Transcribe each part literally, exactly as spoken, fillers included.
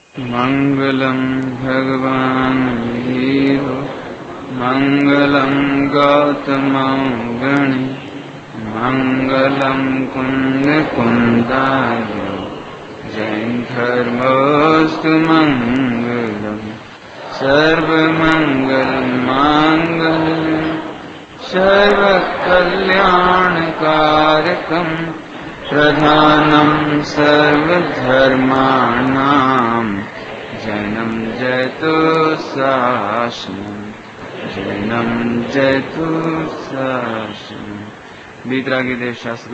मंगलम भगवान वीरो मंगलम गौतम गणे मंगलम कुंद कुंदाय जैन धर्मोस्तु मंगलम सर्वमंगल मांगल्यम सर्वकल्याणकारकम प्रधानम सर्वधर्माणां जैनम जयतु शासनम जैनम जयतु शासनम। बीतरागी देव शास्त्र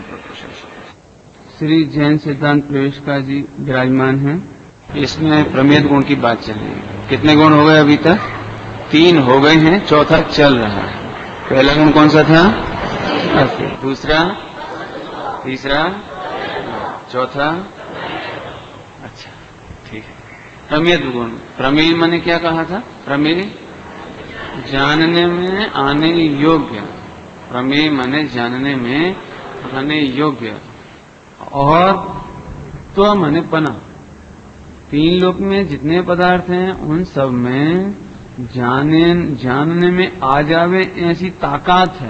श्री जैन सिद्धांत प्रवेशिका जी विराजमान हैं। इसमें प्रमेद गुण की बात चल रही है। कितने गुण हो गए अभी तक? तीन हो गए हैं, चौथा चल रहा है। पहला गुण कौन सा था? दूसरा, तीसरा, चौथा। अच्छा, ठीक है। प्रमेय गुण, प्रमेय मैंने क्या कहा था? प्रमेय जानने में आने योग्य, प्रमेय माने जानने में आने योग्य, और तो माने पना। तीन लोक में जितने पदार्थ हैं उन सब में जाने जानने में आ जावे ऐसी ताकत है।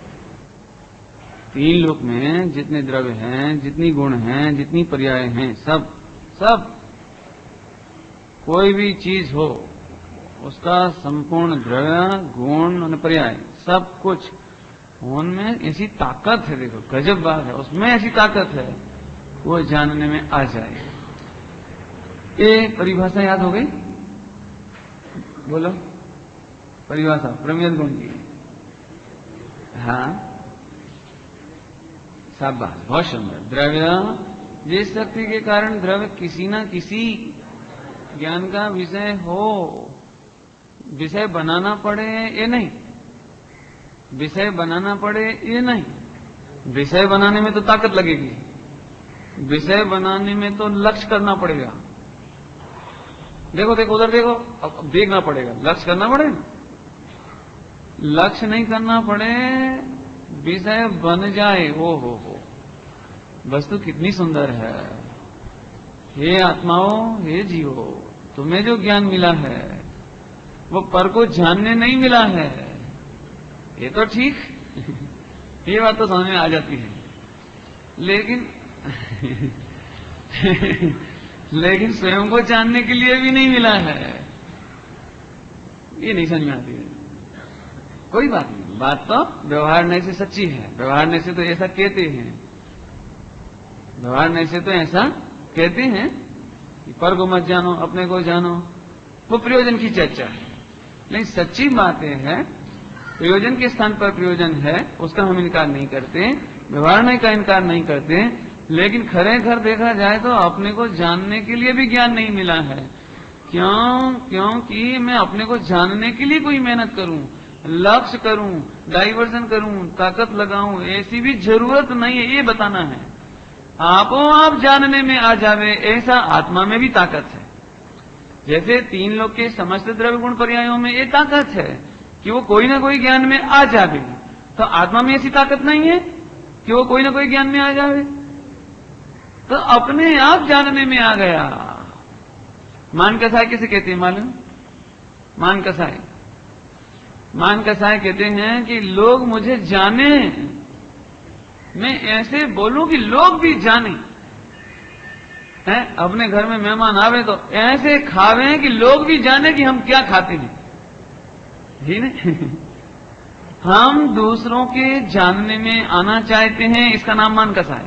तीन लोक में जितने द्रव्य हैं, जितनी गुण हैं, जितनी पर्याय हैं, सब सब कोई भी चीज हो उसका संपूर्ण द्रव्य, गुण और पर्याय सब कुछ उनमें ऐसी ताकत है। देखो गजब बात है, उसमें ऐसी ताकत है वो जानने में आ जाए। ये परिभाषा याद हो गई? बोलो परिभाषा प्रमेय गुण की। हाँ, शाबाश, बहुत सुंदर। द्रव्य, जिस शक्ति के कारण द्रव्य किसी न किसी ज्ञान का विषय हो, विषय बनाना पड़े ये नहीं, विषय बनाना पड़े ये नहीं। विषय बनाने में तो ताकत लगेगी, विषय बनाने में तो लक्ष्य करना पड़ेगा। देखो देखो उधर देखो, अब देखना पड़ेगा, लक्ष्य करना पड़ेगा। लक्ष्य नहीं करना पड़े, विषय बन जाए, ओ हो हो, वस्तु कितनी सुंदर है। हे आत्माओं, हे जीवो, तुम्हें जो ज्ञान मिला है वो पर को जानने नहीं मिला है। ये तो ठीक ये बात तो समझ में आ जाती है, लेकिन लेकिन स्वयं को जानने के लिए भी नहीं मिला है, ये नहीं समझ में आती है। कोई बात नहीं, बात तो व्यवहारने से सच्ची है। व्यवहारने से तो ऐसा कहते हैं, व्यवहारने से तो ऐसा कहते हैं कि पर को मत जानो, अपने को जानो, वो प्रयोजन की चर्चा है। लेकिन सच्ची बात यह है, प्रयोजन के स्थान पर प्रयोजन है, उसका हम इनकार नहीं करते, व्यवहारने का इनकार नहीं करते। लेकिन खरे घर देखा जाए तो अपने को जानने के लिए भी ज्ञान नहीं मिला है। क्यों? क्योंकि मैं अपने को जानने के लिए कोई मेहनत करूं, लक्ष्य करूं, डाइवर्जन करूं, ताकत लगाऊं, ऐसी भी जरूरत नहीं है। ये बताना है, आपो आप जानने में आ जावे ऐसा आत्मा में भी ताकत है। जैसे तीन लोग के समस्त द्रव्य गुण पर्यायों में ये ताकत है कि वो कोई ना कोई ज्ञान में आ जावे, तो आत्मा में ऐसी ताकत नहीं है कि वो कोई ना कोई ज्ञान में आ जावे, तो अपने आप जानने में आ गया। मान कसाय किसे कहते हैं मालूम? मान कसाय, मान कसाय कहते हैं कि लोग मुझे जाने, मैं ऐसे बोलूं कि लोग भी जाने हैं। अपने घर में मेहमान आवे तो ऐसे खावे कि लोग भी जाने कि हम क्या खाते हैं, जी नहीं? हम दूसरों के जानने में आना चाहते हैं, इसका नाम मान कसाय।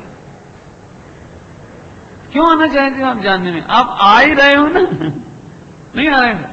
क्यों आना चाहते हो आप जानने में? आप आ ही रहे हो ना, नहीं आ रहे हो?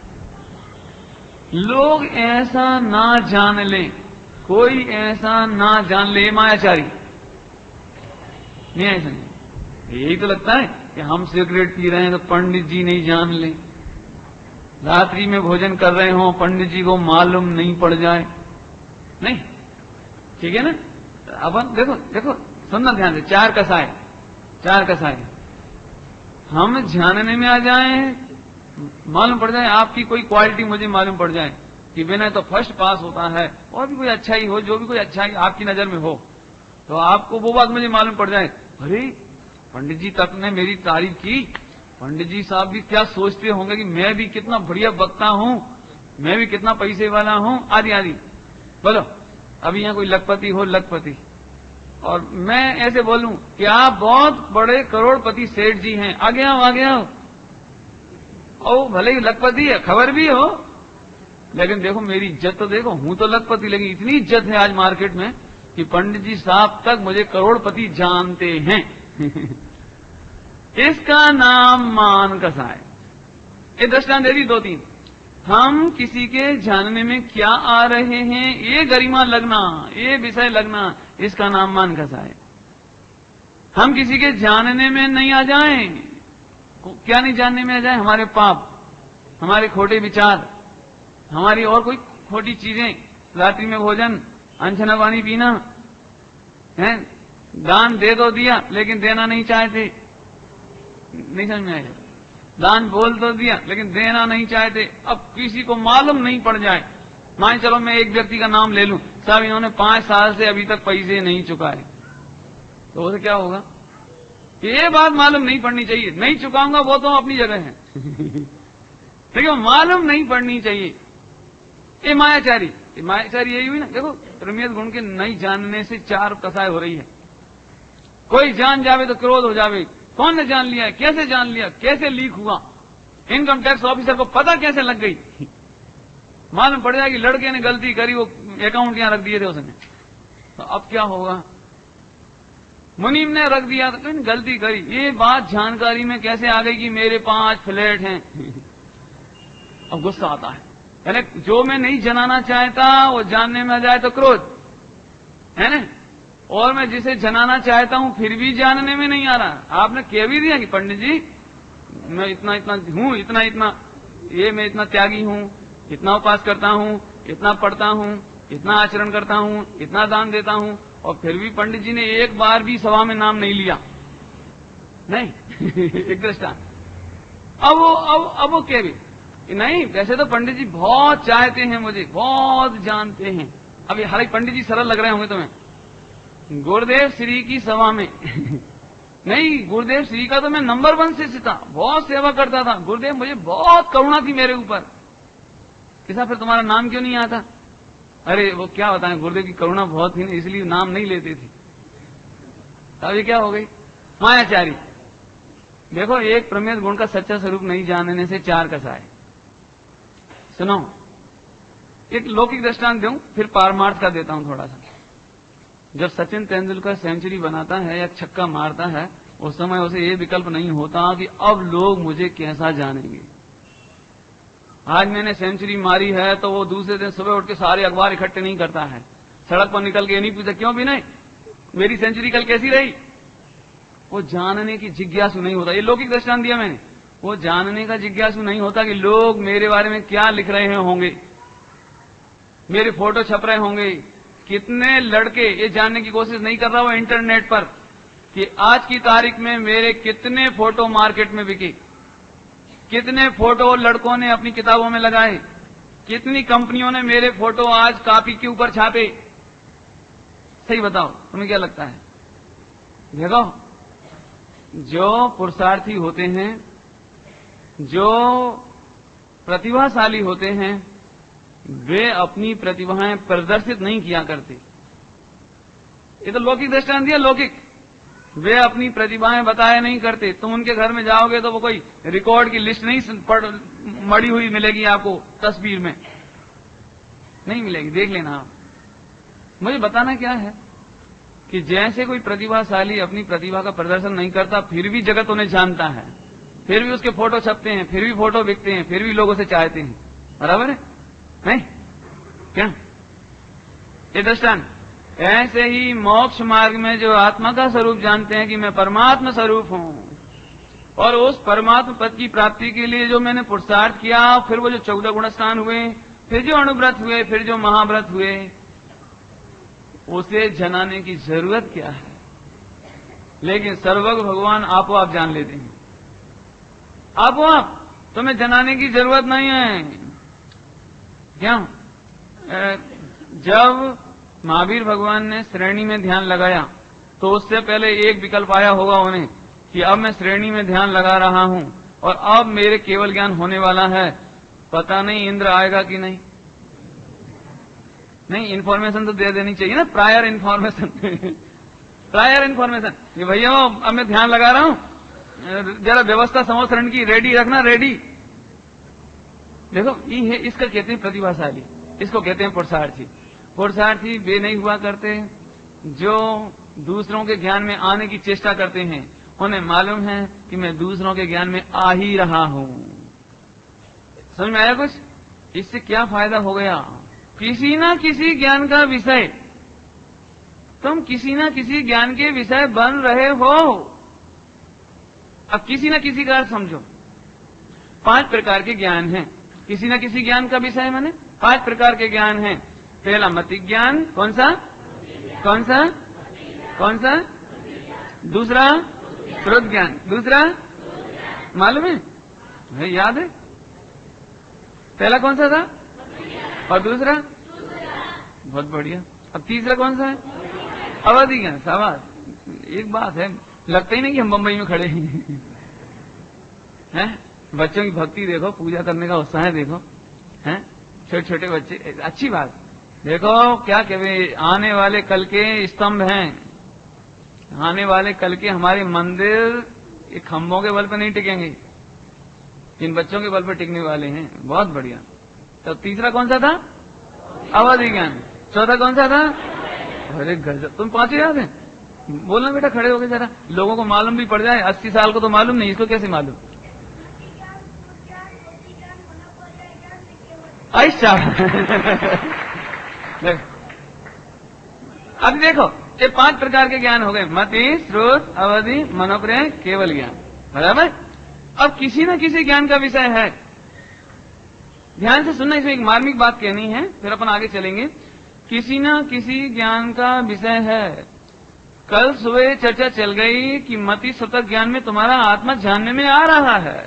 लोग ऐसा ना जान लें, कोई ऐसा ना जान ले, मायाचारी नहीं, ऐसा नहीं। यही तो लगता है कि हम सिगरेट पी रहे हैं तो पंडित जी नहीं जान ले, रात्रि में भोजन कर रहे हो पंडित जी को मालूम नहीं पड़ जाए, नहीं, ठीक है ना? अब देखो देखो सुनना ध्यान से, चार कसाय, चार कसाय हम जानने में आ जाए, मालूम पड़ जाए, आपकी कोई क्वालिटी मुझे मालूम पड़ जाए कि विनय तो फर्स्ट पास होता है, और भी कोई अच्छाई हो, जो भी कोई अच्छाई आपकी नजर में हो, तो आपको वो बात मुझे मालूम पड़ जाए, अरे पंडित जी तक ने मेरी तारीफ की, पंडित जी साहब भी क्या सोचते होंगे कि मैं भी कितना बढ़िया वक्ता हूं, मैं भी कितना पैसे वाला हूं, आदि आदि। बोलो अभी यहां कोई लखपति हो, लखपति, और मैं ऐसे बोलूं कि आप बहुत बड़े करोड़पति सेठ जी हैं, आगे आओ आगे आओ, और भले ही लखपति है, खबर भी हो, लेकिन देखो मेरी इज्जत तो देखो, हूं तो लखपति, लेकिन इतनी इज्जत है आज मार्केट में कि पंडित जी साहब तक मुझे करोड़पति जानते हैं। इसका नाम मान कसाय। ये दृष्टांत दे दी दो तीन। हम किसी के जानने में क्या आ रहे हैं, ये गरिमा लगना, ये विषय लगना, इसका नाम मान कसाय। हम किसी के जानने में नहीं आ जाएं, क्या नहीं जानने में आ जाए, हमारे पाप, हमारे खोटे विचार, हमारी और कोई खोटी चीजें, रात्रि में भोजन, अनछना पानी पीना है, दान दे दो दिया लेकिन देना नहीं चाहते, नहीं समझ में आया, दान बोल तो दिया लेकिन देना नहीं चाहते। अब किसी को मालूम नहीं पड़ जाए, मान चलो मैं एक व्यक्ति का नाम ले लूं, साहब इन्होंने पांच साल से अभी तक पैसे नहीं चुकाए, तो उसे क्या होगा, ये बात मालूम नहीं पड़नी चाहिए, नहीं चुकाऊंगा वो तो अपनी जगह है, देखो मालूम नहीं पड़नी चाहिए। ये मायाचारी, ये मायाचारी यही हुई ना। देखो प्रमेय गुण के नहीं जानने से चार कसाय हो रही है। कोई जान जावे तो क्रोध हो जावे, कौन ने जान लिया, कैसे जान लिया, कैसे लीक हुआ, इनकम टैक्स ऑफिसर को पता कैसे लग गई, मालूम पड़ जाएगी लड़के ने गलती करी, वो अकाउंट यहां रख दिए थे उसने, तो अब क्या होगा, मुनीम ने रख दिया तो गलती करी, ये बात जानकारी में कैसे आ गई कि मेरे पांच फ्लैट हैं। अब गुस्सा आता है, यानी जो मैं नहीं जनाना चाहता वो जानने में आ जाए तो क्रोध है ना, और मैं जिसे जनाना चाहता हूं फिर भी जानने में नहीं आ रहा। आपने कह भी दिया कि पंडित जी मैं इतना इतना हूं, इतना इतना ये मैं इतना त्यागी हूं, इतना उपास करता हूं, इतना पढ़ता हूं, इतना आचरण करता हूं, इतना दान देता हूं, और फिर भी पंडित जी ने एक बार भी सभा में नाम नहीं लिया, नहीं। एक दृष्टांत। अब वो अब अब वो कह भी नहीं, वैसे तो पंडित जी बहुत चाहते हैं मुझे, बहुत जानते हैं। अब हर एक पंडित जी सरल लग रहे होंगे तुम्हें। गुरुदेव श्री की सभा में नहीं, गुरुदेव श्री का तो मैं नंबर वन से था, बहुत सेवा करता था, गुरुदेव मुझे बहुत करुणा थी मेरे ऊपर, किसा फिर तुम्हारा नाम क्यों नहीं आता? अरे वो क्या बताएं, गुरुदेव की करुणा बहुत थी ना, इसलिए नाम नहीं लेते थे। अब ये क्या हो गई, मायाचारी। देखो एक प्रमेय गुण का सच्चा स्वरूप नहीं जानने से चार कसाय। सुनो एक लौकिक दृष्टांत दूं, फिर पारमार्थ का देता हूं थोड़ा सा। जब सचिन तेंदुलकर सेंचुरी बनाता है या छक्का मारता है, उस समय उसे ये विकल्प नहीं होता कि अब लोग मुझे कैसा जानेंगे। आज मैंने सेंचुरी मारी है तो वो दूसरे दिन सुबह उठ के सारे अखबार इकट्ठे नहीं करता है, सड़क पर निकल के ये नहीं पूछता क्यों भी नहीं मेरी सेंचुरी कल कैसी रही। वो जानने की जिज्ञासु नहीं होता। ये लौकिक दृष्टांत दिया मैंने। वो जानने का जिज्ञासु नहीं होता कि लोग मेरे बारे में क्या लिख रहे होंगे, मेरे फोटो छप रहे होंगे। कितने लड़के ये जानने की कोशिश नहीं कर रहा वो इंटरनेट पर कि आज की तारीख में मेरे कितने फोटो मार्केट में बिके, कितने फोटो लड़कों ने अपनी किताबों में लगाए, कितनी कंपनियों ने मेरे फोटो आज कॉपी के ऊपर छापे। सही बताओ तुम्हें क्या लगता है? देखो जो पुरुषार्थी होते हैं, जो प्रतिभाशाली होते हैं, वे अपनी प्रतिभाएं प्रदर्शित नहीं किया करते। ये तो लौकिक दृष्टांत दिया, लौकिक। वे अपनी प्रतिभाएं बताया नहीं करते। तुम उनके घर में जाओगे तो वो कोई रिकॉर्ड की लिस्ट नहीं पढ़ मड़ी हुई मिलेगी आपको, तस्वीर में नहीं मिलेगी। देख लेना आप। मुझे बताना क्या है कि जैसे कोई प्रतिभाशाली अपनी प्रतिभा का प्रदर्शन नहीं करता, फिर भी जगत उन्हें जानता है, फिर भी उसके फोटो छपते हैं, फिर भी फोटो बिकते हैं, फिर भी लोग उसे चाहते हैं। बराबर है नहीं क्या? ये दृष्टांत। ऐसे ही मोक्ष मार्ग में जो आत्मा का स्वरूप जानते हैं कि मैं परमात्मा स्वरूप हूं, और उस परमात्मा पद की प्राप्ति के लिए जो मैंने पुरुषार्थ किया, फिर वो जो चौदह गुण स्नान हुए, फिर जो अणुव्रत हुए, फिर जो महाव्रत हुए, उसे जनाने की जरूरत क्या है? लेकिन सर्वज्ञ भगवान आपो आप जान लेते हैं। आपो आप, तुम्हें जनाने की जरूरत नहीं है। क्या? जब महावीर भगवान ने श्रेणी में ध्यान लगाया तो उससे पहले एक विकल्प आया होगा उन्हें कि अब मैं श्रेणी में ध्यान लगा रहा हूं, और अब मेरे केवल ज्ञान होने वाला है, पता नहीं इंद्र आएगा कि नहीं। नहीं, इन्फॉर्मेशन तो दे देनी चाहिए ना, प्रायर इन्फॉर्मेशन। प्रायर इन्फॉर्मेशन, ये भैया अब मैं ध्यान लगा रहा हूं, जरा व्यवस्था संवत्सरण की रेडी रखना, रेडी। देखो ये है, इसका कहते हैं प्रतिभाशाली, इसको कहते हैं पुरुषार्थी। पुरुषार्थी वे नहीं हुआ करते जो दूसरों के ज्ञान में आने की चेष्टा करते हैं, उन्हें मालूम है कि मैं दूसरों के ज्ञान में आ ही रहा हूं। समझ में आया कुछ? इससे क्या फायदा हो गया? किसी ना किसी ज्ञान का विषय, तुम किसी ना किसी ज्ञान के विषय बन रहे हो। अब किसी ना किसी का अर्थ समझो, पांच प्रकार के ज्ञान हैं। किसी ना किसी ज्ञान का विषय माने पांच प्रकार के ज्ञान हैं। पहला मति ज्ञान, कौन सा कौन सा कौन सा? दूसरा श्रुत ज्ञान, दूसरा मालूम है, है याद है? पहला कौन सा था और दूसरा? बहुत बढ़िया। अब तीसरा कौन सा है? अवधि ज्ञान। शाबाश। एक बात है, लगता ही नहीं कि हम बंबई में खड़े हैं। हैं? बच्चों की भक्ति देखो, पूजा करने का उत्साह देखो, हैं? छोटे छोटे बच्चे, अच्छी बात। देखो क्या कहते, आने वाले कल के स्तंभ हैं, आने वाले कल के हमारे मंदिर ये खंभों के बल पर नहीं टिकेंगे, इन बच्चों के बल पर टिकने वाले हैं। बहुत बढ़िया। तो तीसरा कौन सा था? अवधि ज्ञान। चौथा कौन सा था? अरे गजब, तुम पांचों याद है? बोलना बेटा, खड़े हो गए जरा, लोगों को मालूम भी पड़ जाए। अस्सी साल को तो मालूम नहीं, इसको कैसे मालूम? अच्छा। अब देखो, ये पांच प्रकार के ज्ञान हो गए, मति, श्रुत, अवधि, मनोप्रय, केवल ज्ञान। बराबर। अब किसी न किसी ज्ञान का विषय है। ध्यान से सुनना, इसमें एक मार्मिक बात कहनी है, फिर अपन आगे चलेंगे। किसी न किसी ज्ञान का विषय है। कल सुबह चर्चा चल गई कि मति श्रुतक ज्ञान में तुम्हारा आत्मा जानने में आ रहा है,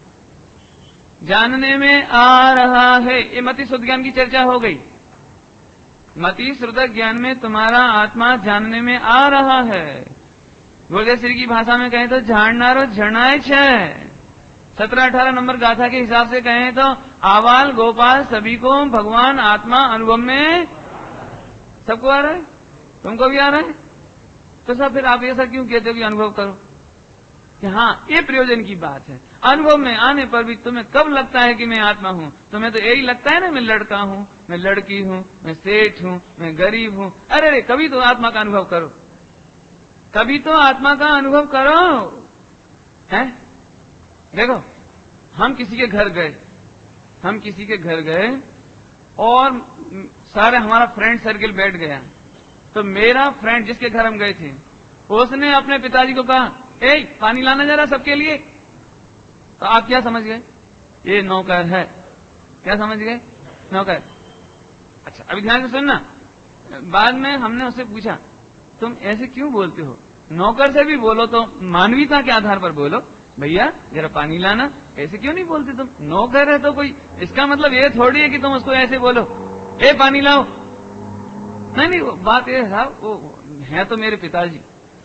जानने में आ रहा है। ये मति श्रुत ज्ञान की चर्चा हो गई। मति श्रुतक ज्ञान में तुम्हारा आत्मा जानने में आ रहा है। गुरदेव की भाषा में कहें तो झाड़नारो झरनाए छह। सत्रह अठारह नंबर गाथा के हिसाब से कहें तो आवाल गोपाल सभी को भगवान आत्मा अनुभव में, सबको आ रहा है, तुमको भी आ रहा है। तो सब फिर आप ऐसा क्यों कहते हो कि अनुभव करो? कि हाँ, ये प्रयोजन की बात है। अनुभव में आने पर भी तुम्हें कब लगता है कि मैं आत्मा हूँ? तुम्हें तो यही लगता है ना, मैं लड़का हूँ, मैं लड़की हूँ, मैं सेठ हूँ, मैं गरीब हूँ। अरे अरे, कभी तो आत्मा का अनुभव करो, कभी तो आत्मा का अनुभव करो। है? देखो, हम किसी के घर गए, हम किसी के घर गए और सारे हमारा फ्रेंड सर्किल बैठ गया। तो मेरा फ्रेंड जिसके घर हम गए थे, उसने अपने पिताजी को कहा, ए पानी लाना जरा सबके लिए। तो आप क्या समझ गए? ये नौकर है। क्या समझ गए? नौकर। अच्छा, अभी ध्यान से सुनना। बाद में हमने उससे पूछा, तुम ऐसे क्यों बोलते हो? नौकर से भी बोलो तो मानवीयता के आधार पर बोलो, भैया जरा पानी लाना। ऐसे क्यों नहीं बोलते तुम? नौकर है तो कोई, इसका मतलब ये थोड़ी है कि तुम उसको ऐसे बोलो, ए पानी लाओ। नहीं नहीं, वो बात ये है, वो है तो मेरे पिताजी।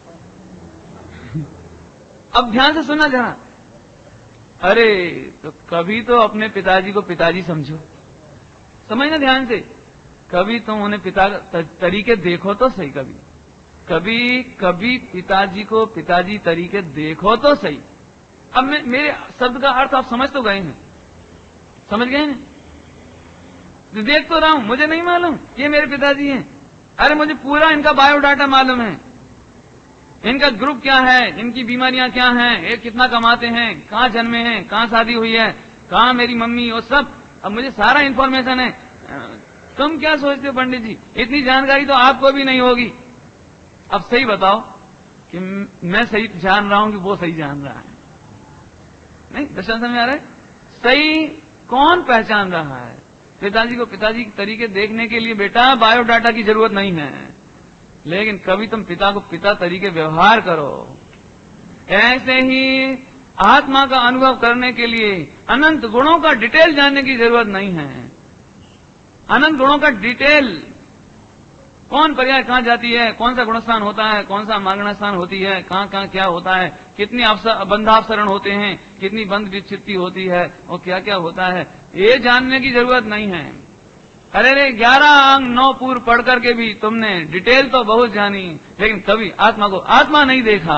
अब ध्यान से सुनना जरा। अरे तो कभी तो अपने पिताजी को पिताजी समझो, समझना ध्यान से। कभी तुम उन्हें पिता तरीके देखो तो सही, कभी कभी कभी पिताजी को पिताजी तरीके देखो तो सही। अब मैं, मेरे शब्द का अर्थ आप समझ तो गए हैं, समझ गए ना? देख तो रहा हूं, मुझे नहीं मालूम ये मेरे पिताजी हैं। अरे मुझे पूरा इनका बायोडाटा मालूम है, इनका ग्रुप क्या है, इनकी बीमारियां क्या हैं, ये कितना कमाते हैं, कहाँ जन्मे हैं, कहाँ शादी हुई है, कहाँ मेरी मम्मी, और सब। अब मुझे सारा इंफॉर्मेशन है। तुम क्या सोचते हो पंडित जी, इतनी जानकारी तो आपको भी नहीं होगी। अब सही बताओ कि मैं सही जान रहा हूं कि वो सही जान रहा है? नहीं, दर्शन समझ आ रहा है? सही कौन पहचान रहा है? पिताजी को पिताजी के तरीके देखने के लिए बेटा बायोडाटा की जरूरत नहीं है, लेकिन कभी तुम पिता को पिता तरीके व्यवहार करो। ऐसे ही आत्मा का अनुभव करने के लिए अनंत गुणों का डिटेल जानने की जरूरत नहीं है। अनंत गुणों का डिटेल कौन पर्याय कहाँ जाती है, कौन सा गुणस्थान होता है, कौन सा मार्गण स्थान होती है, कहाँ कहाँ क्या होता है, कितनी बंधापसरण होते हैं, कितनी बंध विच्छित्ति होती है और क्या क्या होता है, ये जानने की जरूरत नहीं है। अरे रे ग्यारह अंग नौ पूर्व पढ़ करके भी तुमने डिटेल तो बहुत जानी, लेकिन कभी आत्मा को आत्मा नहीं देखा,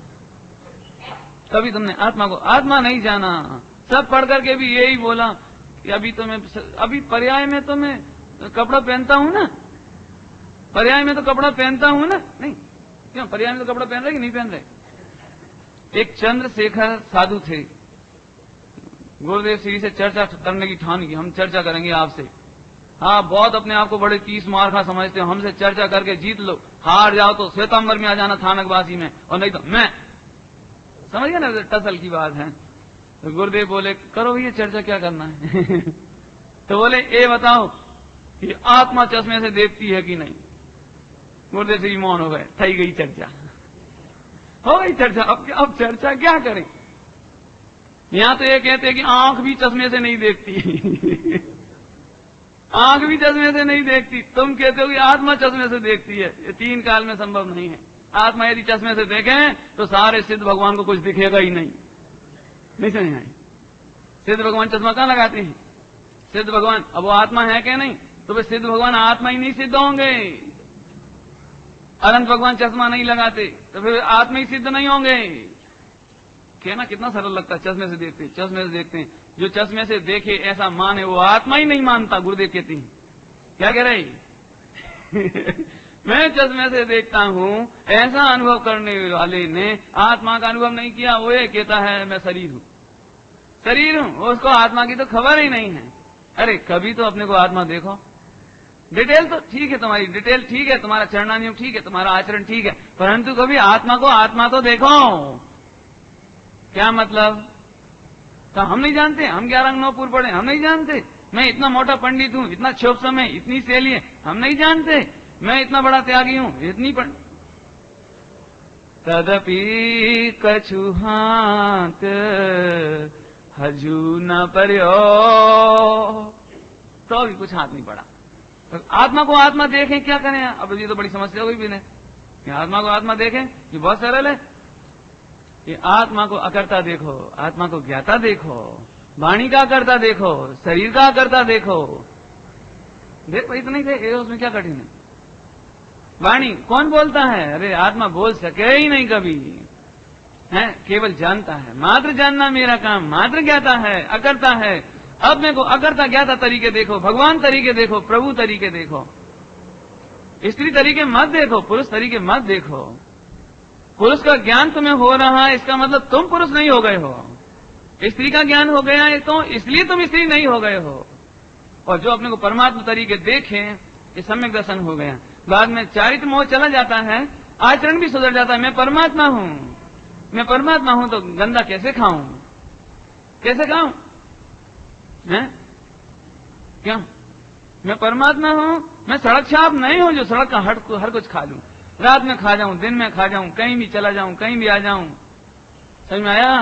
कभी तुमने आत्मा को आत्मा नहीं जाना। सब पढ़ करके भी यही बोला कि अभी तो मैं अभी पर्याय में तो मैं कपड़ा पहनता हूं ना, पर्याय में तो कपड़ा पहनता हूं ना, नहीं क्यों पर्याय में तो कपड़ा पहन रहे कि नहीं पहन रहे। एक चंद्रशेखर साधु थे, गुरुदेव श्री से चर्चा करने की ठान की, हम चर्चा करेंगे आपसे। हाँ, बहुत अपने आप को बड़े तीस मार्खा समझते हो, हमसे चर्चा करके जीत लो, हार जाओ तो श्वेतांबर में आ जाना थानकवासी में, और नहीं तो मैं, समझ गया ना, टसल की बात है। तो गुरुदेव बोले करो ये चर्चा क्या करना है तो बोले ये बताओ कि आत्मा चश्मे से देखती है कि नहीं। गुरुदेव श्री मौन हो गए, थई गई चर्चा, हो गई चर्चा। अब अब चर्चा क्या करें, यहां तो ये कहते हैं कि आंख भी चश्मे से नहीं देखती आंख भी चश्मे से नहीं देखती, तुम कहते हो कि आत्मा चश्मे से देखती है। ये तीन काल में संभव नहीं है। आत्मा यदि चश्मे से देखें तो सारे सिद्ध भगवान को कुछ दिखेगा ही नहीं, नहीं समझ आई। सिद्ध भगवान चश्मा कहां लगाते हैं, सिद्ध भगवान, अब वो आत्मा है क्या नहीं, तो वे सिद्ध भगवान आत्मा ही नहीं सिद्ध होंगे। अनंत भगवान चश्मा नहीं लगाते तो फिर आत्मा ही सिद्ध नहीं होंगे। कहना कितना सरल लगता है, चश्मे से देखते हैं, चश्मे से देखते हैं। जो चश्मे से देखे ऐसा माने वो आत्मा ही नहीं मानता। गुरुदेव कहती हैं, क्या कह रही मैं चश्मे से देखता हूं, ऐसा अनुभव करने वाले ने आत्मा का अनुभव नहीं किया। वो ये कहता है मैं शरीर हूं, शरीर हूं, उसको आत्मा की तो खबर ही नहीं है। अरे कभी तो अपने को आत्मा देखो। डिटेल तो ठीक है, तुम्हारी डिटेल ठीक है, तुम्हारा चरणानियम ठीक है, तुम्हारा आचरण ठीक है, परंतु कभी आत्मा को आत्मा तो देखो। क्या मतलब, तो हम नहीं जानते, हम ग्यारह नौ पूर्व पढ़े, हम नहीं जानते। मैं इतना मोटा पंडित हूं, इतना क्षोभ समय, इतनी शैली है, हम नहीं जानते। मैं इतना बड़ा त्यागी हूं, इतनी पंड तदपि कछु हाथ हजू न पर्यो, तो भी कुछ हाथ नहीं पड़ा। तो आत्मा को आत्मा देखें, क्या करें। अब ये तो बड़ी समस्या हुई भी नहीं कि आत्मा को आत्मा देखें, ये बहुत सरल है। कि आत्मा को अकर्ता देखो, आत्मा को ज्ञाता देखो, वाणी का अकर्ता देखो, शरीर का अकर्ता देखो। देखो इतना ही थे, उसमें क्या कठिन है। वाणी कौन बोलता है, अरे आत्मा बोल सके ही नहीं कभी, है केवल जानता है। मात्र जानना मेरा काम, मात्र ज्ञाता है, अकर्ता है। अब मेरे को अकर्ता ज्ञाता तरीके देखो, भगवान तरीके देखो, प्रभु तरीके देखो, स्त्री तरीके मत देखो, पुरुष तरीके मत देखो। पुरुष का ज्ञान तुम्हें हो रहा है, इसका मतलब तुम पुरुष नहीं हो गए हो। स्त्री का ज्ञान हो गया है तो इसलिए तुम स्त्री नहीं हो गए हो। और जो अपने को परमात्मा तरीके देखे, ये सम्यक दर्शन हो गया। बाद में चारित्र मोह चला जाता है, आचरण भी सुधर जाता है। मैं परमात्मा हूं, मैं परमात्मा हूं तो गंदा कैसे खाऊं, कैसे खाऊं, है क्यों, मैं परमात्मा हूं, मैं सड़क छाप नहीं हूं जो सड़क का हट हर कुछ खा लूं, रात में खा जाऊं, दिन में खा जाऊं, कहीं भी चला जाऊं, कहीं भी आ जाऊं। समझ में आया।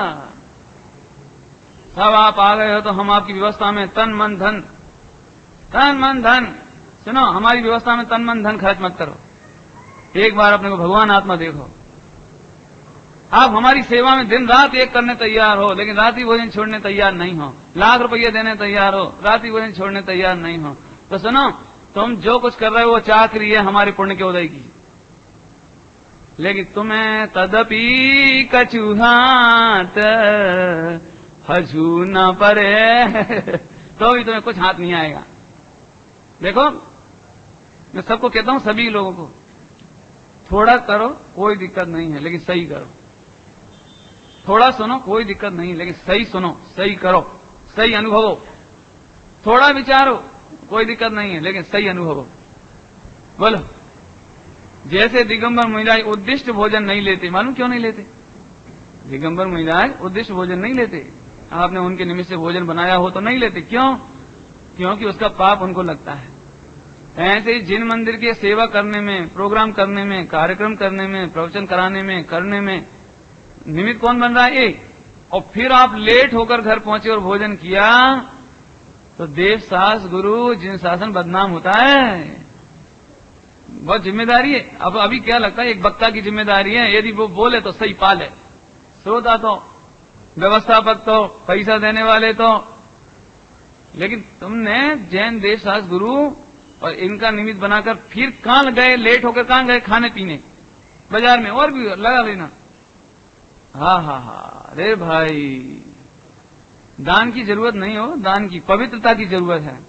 सब आप आ गए हो तो हम आपकी व्यवस्था में तन मन धन, तन मन धन, सुनो हमारी व्यवस्था में तन मन धन खर्च मत करो। एक बार अपने को भगवान आत्मा देखो। आप हमारी सेवा में दिन रात एक करने तैयार हो, लेकिन रात्रि भोजन छोड़ने तैयार नहीं हो। लाख रुपये देने तैयार हो, रात्रि भोजन छोड़ने तैयार नहीं हो। तो सुनो, तुम जो कुछ कर रहे हो वो चाकरी है हमारे पुण्य के उदय की, लेकिन तुम्हें तदपि कछु हाथ हजू न परे तो भी तुम्हें कुछ हाथ नहीं आएगा। देखो मैं सबको कहता हूं, सभी लोगों को, थोड़ा करो कोई दिक्कत नहीं है, लेकिन सही करो। थोड़ा सुनो कोई दिक्कत नहीं, लेकिन सही सुनो, सही करो, सही अनुभवो। थोड़ा विचारो कोई दिक्कत नहीं है, लेकिन सही अनुभवो। बोलो, जैसे दिगंबर महिलाएं उद्दिष्ट भोजन नहीं लेते, मालूम क्यों नहीं लेते? दिगंबर महिलाएं उद्दिष्ट भोजन नहीं लेते। आपने उनके निमित्त से भोजन बनाया हो तो नहीं लेते। क्यों? क्योंकि उसका पाप उनको लगता है। ऐसे ही जिन मंदिर की सेवा करने में, प्रोग्राम करने में, कार्यक्रम करने में, प्रवचन कराने में, करने में निमित्त कौन बन रहा है? एक। और फिर आप लेट होकर घर पहुंचे और भोजन किया तो देव सास गुरु जिन शासन बदनाम होता है। बहुत जिम्मेदारी है। अब अभी क्या लगता है, एक वक्ता की जिम्मेदारी है, यदि वो बोले तो सही पाले, श्रोता तो, व्यवस्थापक तो, पैसा देने वाले तो। लेकिन तुमने जैन देवशास्त्र गुरु और इनका निमित्त बनाकर फिर कहां गए, लेट होकर कहां गए, खाने पीने बाजार में, और भी लगा लेना। हा हा हा अरे भाई, दान की जरूरत नहीं हो, दान की पवित्रता की जरूरत है।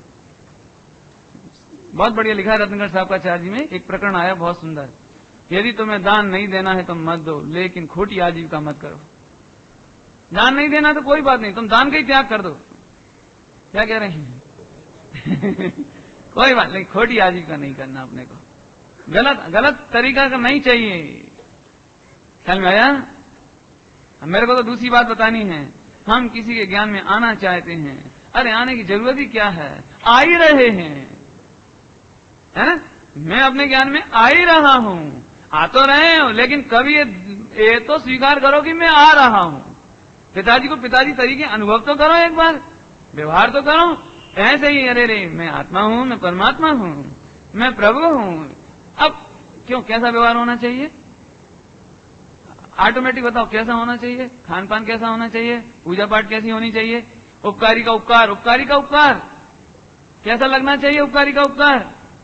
बहुत बढ़िया लिखा है रत्नगढ़ साहब का चार्य जी में, एक प्रकरण आया बहुत सुंदर। यदि तुम्हें दान नहीं देना है तो मत दो, लेकिन खोटी आजीविका मत करो। दान नहीं देना तो कोई बात नहीं, तुम दान का ही त्याग कर दो। क्या कह रहे हैं कोई बात नहीं, खोटी आजीविका नहीं करना अपने को, गलत गलत तरीका का नहीं चाहिए। ख्याल में आया? मेरे को तो दूसरी बात बतानी है। हम किसी के ज्ञान में आना चाहते हैं, अरे आने की जरूरत ही क्या है, आ ही रहे हैं, है ना? मैं अपने ज्ञान में आ ही रहा हूं, आ तो रहे हो, लेकिन कभी ये, ये तो स्वीकार करो कि मैं आ रहा हूं। पिताजी को पिताजी तरीके अनुभव तो करो, एक बार व्यवहार तो करो। ऐसे ही अरे रे मैं आत्मा हूं, मैं परमात्मा हूं, मैं प्रभु हूं। अब क्यों, कैसा व्यवहार होना चाहिए? ऑटोमेटिक बताओ कैसा होना चाहिए, खान पान कैसा होना चाहिए, पूजा पाठ कैसी होनी चाहिए, उपकारी का उपकार, उपकारी का उपकार कैसा लगना चाहिए, उपकारी का उपकार।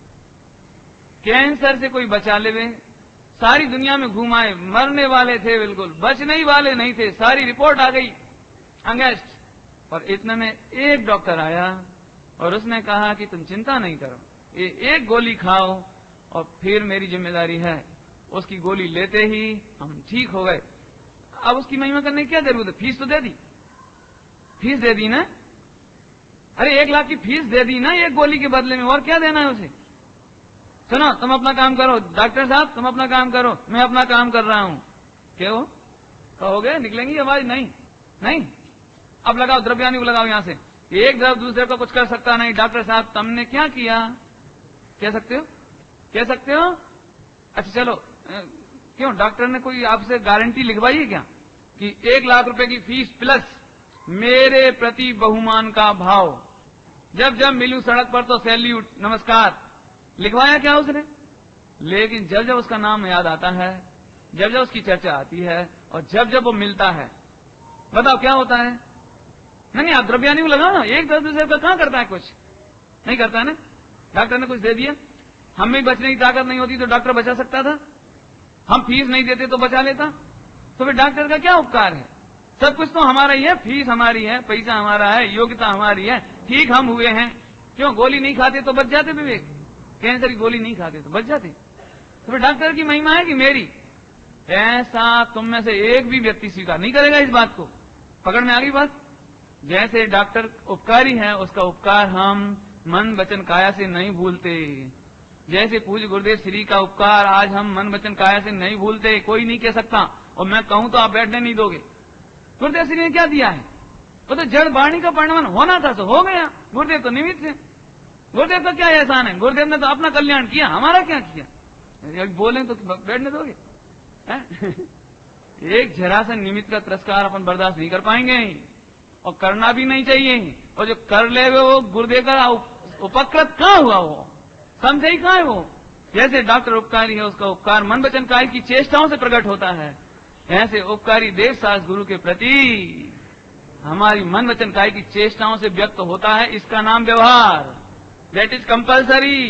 कैंसर से कोई बचा ले, सारी दुनिया में घुमाए, मरने वाले थे बिल्कुल, बचने ही वाले नहीं थे, सारी रिपोर्ट आ गई अंगेस्ट, और इतने में एक डॉक्टर आया और उसने कहा कि तुम चिंता नहीं करो, ये एक गोली खाओ और फिर मेरी जिम्मेदारी है। उसकी गोली लेते ही हम ठीक हो गए। अब उसकी महिमा करने की क्या जरूरत है, फीस तो दे दी, फीस दे दी ना, अरे एक लाख की फीस दे दी ना एक गोली के बदले में, और क्या देना है उसे। सुनो, तुम अपना काम करो, डॉक्टर साहब तुम अपना काम करो, मैं अपना काम कर रहा हूं। क्या हो कहोगे, निकलेंगी आवाज? नहीं नहीं, अब लगाओ द्रव्याणु को, लगाओ यहां से। एक द्रव दूसरे को कुछ कर सकता नहीं। डॉक्टर साहब तुमने क्या किया, कह सकते हो, कह सकते हो? अच्छा चलो, क्यों डॉक्टर ने कोई आपसे गारंटी लिखवाई है क्या कि एक लाख रुपए की फीस प्लस मेरे प्रति बहुमान का भाव, जब जब मिलूं सड़क पर तो सैल्यूट, नमस्कार, लिखवाया क्या उसने? लेकिन जब जब उसका नाम याद आता है, जब जब उसकी चर्चा आती है, और जब जब वो मिलता है, बताओ क्या होता है? नहीं नहीं, आप द्रव्याणु लगाओ ना, एक दस दूसरे का कहां करता है, कुछ नहीं करता है ना। डॉक्टर ने कुछ दे दिया, हम में बचने की ताकत नहीं होती तो डॉक्टर बचा सकता था, हम फीस नहीं देते तो बचा लेता, तो फिर डॉक्टर का क्या उपकार है? सब कुछ तो हमारा ही है, फीस हमारी है, पैसा हमारा है, योग्यता हमारी है, ठीक हम हुए हैं। क्यों गोली नहीं खाते तो बच जाते विवेक, कैंसर की गोली नहीं खाते तो बच जाते। तो फिर डॉक्टर की महिमा है कि मेरी, ऐसा तुम में से एक भी व्यक्ति स्वीकार नहीं करेगा इस बात को। पकड़ में आ गई बात? जैसे डॉक्टर उपकारी है, उसका उपकार हम मन वचन काया से नहीं भूलते। जैसे पूज्य गुरुदेव श्री का उपकार आज हम मन वचन काया से नहीं भूलते। कोई नहीं कह सकता, और मैं कहूं तो आप बैठने नहीं दोगे। गुरुदेव श्री ने क्या दिया है, वो तो जड़ वाणी का परिणमन होना था तो हो गया, गुरुदेव तो निमित्त है। गुरुदेव का क्या एहसान है, गुरुदेव ने तो अपना कल्याण किया, हमारा क्या किया। बोले तो बैठने दोगे? एक जरा सा निमित्त का तिरस्कार अपन बर्दाश्त नहीं कर पाएंगे, और करना भी नहीं चाहिए। और जो कर ले वो गुरुदेव का उपकृत कहां हुआ, वो समझे ही कहां है वो। जैसे डॉक्टर उपकारी है, उसका उपकार मन वचन काया की चेष्टाओं से प्रकट होता है, ऐसे उपकारी देव शास्त्र गुरु के प्रति हमारी मन वचन काया की चेष्टाओं से व्यक्त होता है। इसका नाम व्यवहार, दैट इज कंपल्सरी।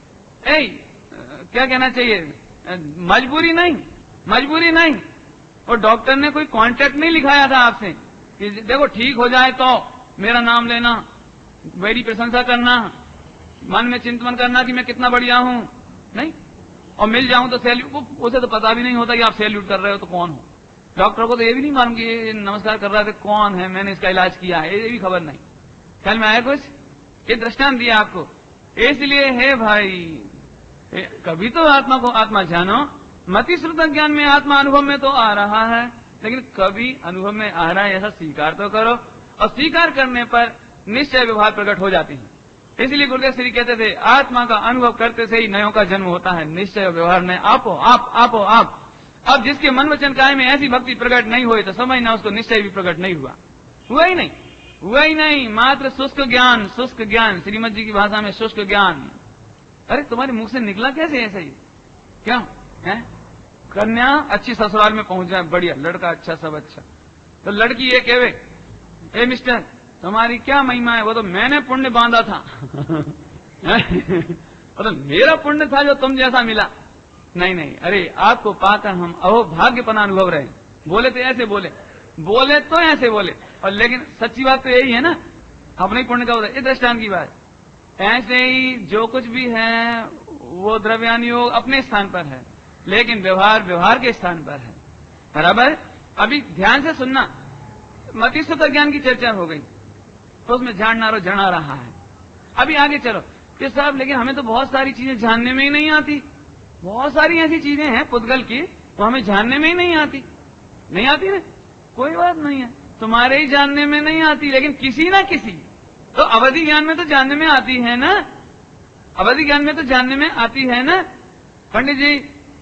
क्या कहना चाहिए, मजबूरी नहीं, मजबूरी नहीं। और डॉक्टर ने कोई कॉन्ट्रैक्ट नहीं लिखाया था आपसे कि देखो ठीक हो जाए तो मेरा नाम लेना, मेरी प्रशंसा करना, मन में चिंतन करना कि मैं कितना बढ़िया हूं, नहीं, और मिल जाऊं तो सैल्यूट। उसे तो पता भी नहीं होता कि आप सैल्यूट कर रहे हो तो कौन हो। डॉक्टर को तो ये भी नहीं मालूम कि ये नमस्कार कर रहा था कौन है, मैंने इसका इलाज किया है, ये भी खबर नहीं। ख्याल में आया कुछ? ये दृष्टांत दिया आपको, इसलिए है भाई, कभी तो आत्मा को आत्मा जानो। मति श्रुत ज्ञान में आत्मा अनुभव में तो आ रहा है, लेकिन कभी अनुभव में आ रहा है ऐसा स्वीकार तो करो, और स्वीकार करने पर निश्चय व्यवहार प्रकट हो जाते हैं। इसलिए गुरुदेव श्री कहते थे, आत्मा का अनुभव करते से ही नयों का जन्म होता है, निश्चय व्यवहार में आपो आप आपो आप। अब जिसके मन वचन काया में ऐसी भक्ति प्रकट नहीं हुई तो समझना उसको निश्चय भी प्रकट नहीं हुआ, हुआ ही नहीं, हुआ ही नहीं। मात्र शुष्क ज्ञान, शुष्क ज्ञान, श्रीमद जी की भाषा में शुष्क ज्ञान, अरे तुम्हारे मुंह से निकला कैसे ऐसा ही? क्या है? कन्या अच्छी ससुराल में पहुंच जाए, बढ़िया, लड़का अच्छा, सब अच्छा। तो लड़की ये कहे, ए मिस्टर तुम्हारी क्या महिमा है? वो तो मैंने पुण्य बांधा था। वो तो मेरा पुण्य था जो तुम जैसा मिला। नहीं नहीं, अरे आपको पाकर हम अहोभाग्यपना अनुभव रहे। बोले तो ऐसे बोले, बोले तो ऐसे बोले, और लेकिन सच्ची बात तो यही है ना, अपने ही पुण्य का होता है। ये दृष्टांत की बात। ऐसे ही जो कुछ भी है वो द्रव्यान योग अपने स्थान पर है, लेकिन व्यवहार व्यवहार के स्थान पर है। बराबर? अभी ध्यान से सुनना, मतिस्वत ज्ञान की चर्चा हो गई, तो उसमें जानना रो जना रहा है। अभी आगे चलो कि साहब लेकिन हमें तो बहुत सारी चीजें जानने में ही नहीं आती। बहुत सारी ऐसी चीजें हैं पुद्गल की, तो हमें जानने में ही नहीं आती। नहीं आती ना, कोई बात नहीं है, तुम्हारे ही जानने में नहीं आती, लेकिन किसी ना किसी तो अवधि ज्ञान में तो जानने में आती है ना। अवधि ज्ञान में तो जानने में आती है ना। पंडित जी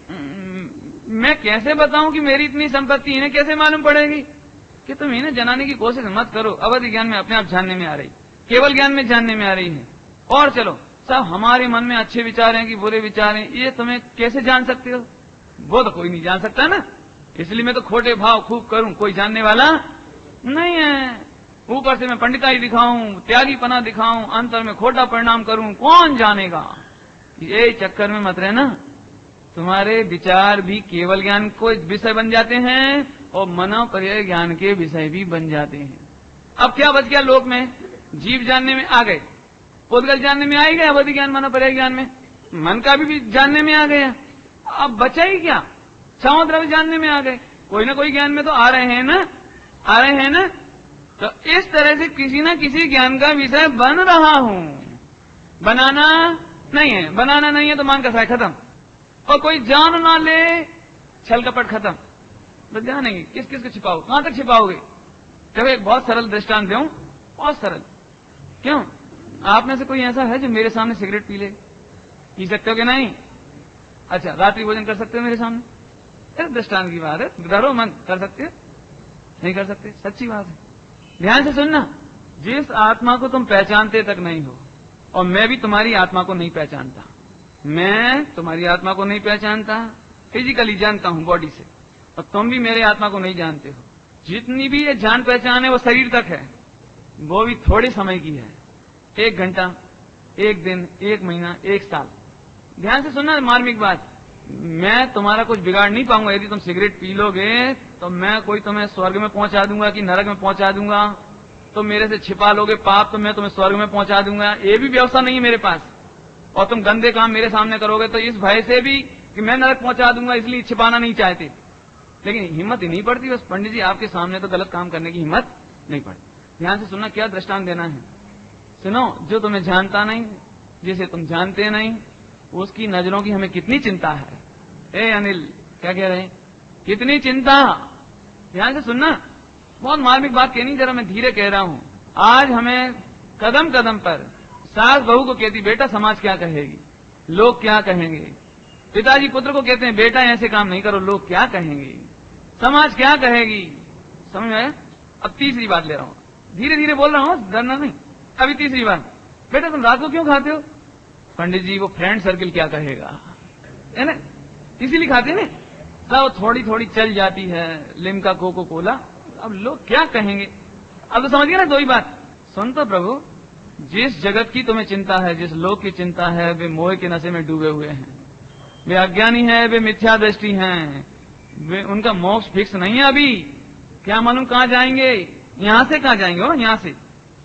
मैं कैसे बताऊं कि मेरी इतनी संपत्ति इन्हें कैसे मालूम पड़ेगी? कि तुम इन्हें जनाने की कोशिश मत करो, अवधि ज्ञान में अपने आप जानने में आ रही, केवल ज्ञान में जानने में आ रही है। और चलो साहब हमारे मन में अच्छे विचार हैं कि बुरे विचार हैं, ये तुम्हें कैसे जान सकते हो? वो तो कोई नहीं जान सकता ना, इसलिए मैं तो खोटे भाव खूब करूं, कोई जानने वाला नहीं है। ऊपर से मैं पंडिताई दिखाऊं, त्यागी पना दिखाऊं, अंतर में खोटा परिणाम करूं, कौन जानेगा? ये चक्कर में मत रहना। तुम्हारे विचार भी केवल ज्ञान को विषय बन जाते हैं और मनोपर्यय ज्ञान के विषय भी बन जाते हैं। अब क्या बच गया लोक में? जीव जानने में आ गए, पुद्गल जानने में आ ही गए, अवधि ज्ञान मनोपर्यय ज्ञान में मन का भी, भी जानने में आ गया। अब बचा ही क्या? छह द्रव्य जानने में आ गए, कोई ना कोई ज्ञान में तो आ रहे हैं ना, आ रहे हैं ना। तो इस तरह से किसी ना किसी ज्ञान का विषय बन रहा हूं। बनाना नहीं है, बनाना नहीं है तो मान का खत्म। और कोई जान ना ले, छल कपट खत्म। तो जानेंगे किस किस को छिपाओ, कहां तक छिपाओगे? जब एक बहुत सरल दृष्टांत दूं, बहुत सरल। क्यों? आप में से कोई ऐसा है जो मेरे सामने सिगरेट पी ले? पी सकते हो कि नहीं? अच्छा, रात्रि भोजन कर सकते हो मेरे सामने? इस दृष्टांत की बात है, डरो मन, कर सकते हो? नहीं कर सकते, सच्ची बात है। ध्यान से सुनना, जिस आत्मा को तुम पहचानते तक नहीं हो, और मैं भी तुम्हारी आत्मा को नहीं पहचानता, मैं तुम्हारी आत्मा को नहीं पहचानता, फिजिकली जानता हूं बॉडी से, और तुम भी मेरे आत्मा को नहीं जानते हो। जितनी भी ये जान पहचान है वो शरीर तक है, वो भी थोड़े समय की है, एक घंटा, एक दिन, एक महीना, एक साल। ध्यान से सुनना मार्मिक बात, मैं तुम्हारा कुछ बिगाड़ नहीं पाऊंगा। यदि तुम सिगरेट पी लोगे तो मैं कोई तुम्हें स्वर्ग में पहुंचा दूंगा कि नरक में पहुंचा दूंगा, तो मेरे से छिपा लोगे पाप तो मैं तुम्हें स्वर्ग में पहुंचा दूंगा, ये भी व्यवस्था नहीं है मेरे पास। और तुम गंदे काम मेरे सामने करोगे तो इस भय से भी कि मैं नरक पहुंचा दूंगा, इसलिए छिपाना नहीं चाहते, लेकिन हिम्मत ही नहीं पड़ती। बस पंडित जी आपके सामने तो गलत काम करने की हिम्मत नहीं पड़ती। ध्यान से सुनना, क्या दृष्टांत देना है सुनो। जो तुम्हें जानता नहीं, जिसे तुम जानते नहीं, उसकी नजरों की हमें कितनी चिंता है। ए अनिल क्या कह रहे हैं? कितनी चिंता। ध्यान से सुनना, बहुत मार्मिक बात कहनी, जरा मैं धीरे कह रहा हूं। आज हमें कदम कदम पर सास बहू को कहती बेटा समाज क्या कहेगी, लोग क्या कहेंगे। पिताजी पुत्र को कहते हैं बेटा ऐसे काम नहीं करो, लोग क्या कहेंगे, समाज क्या कहेगी। समझ में? अब तीसरी बात ले रहा हूं, धीरे धीरे बोल रहा हूं, डरना नहीं। अभी तीसरी बात, बेटा तुम रात को क्यों खाते हो? पंडित जी वो फ्रेंड सर्किल क्या कहेगा, है ना, इसीलिए खाते ना। सब थोड़ी थोड़ी चल जाती है, लिम्का कोको कोला, अब लोग क्या कहेंगे। अब तो समझ गए ना दो ही बात। सुन तो प्रभु, जिस जगत की तुम्हें चिंता है, जिस लोक की चिंता है, वे मोह के नशे में डूबे हुए हैं, वे अज्ञानी है, वे मिथ्या दृष्टि हैं, वे उनका मोक्ष फिक्स नहीं है अभी। क्या मालूम कहां जाएंगे, यहां से कहां जाएंगे हो, यहां से।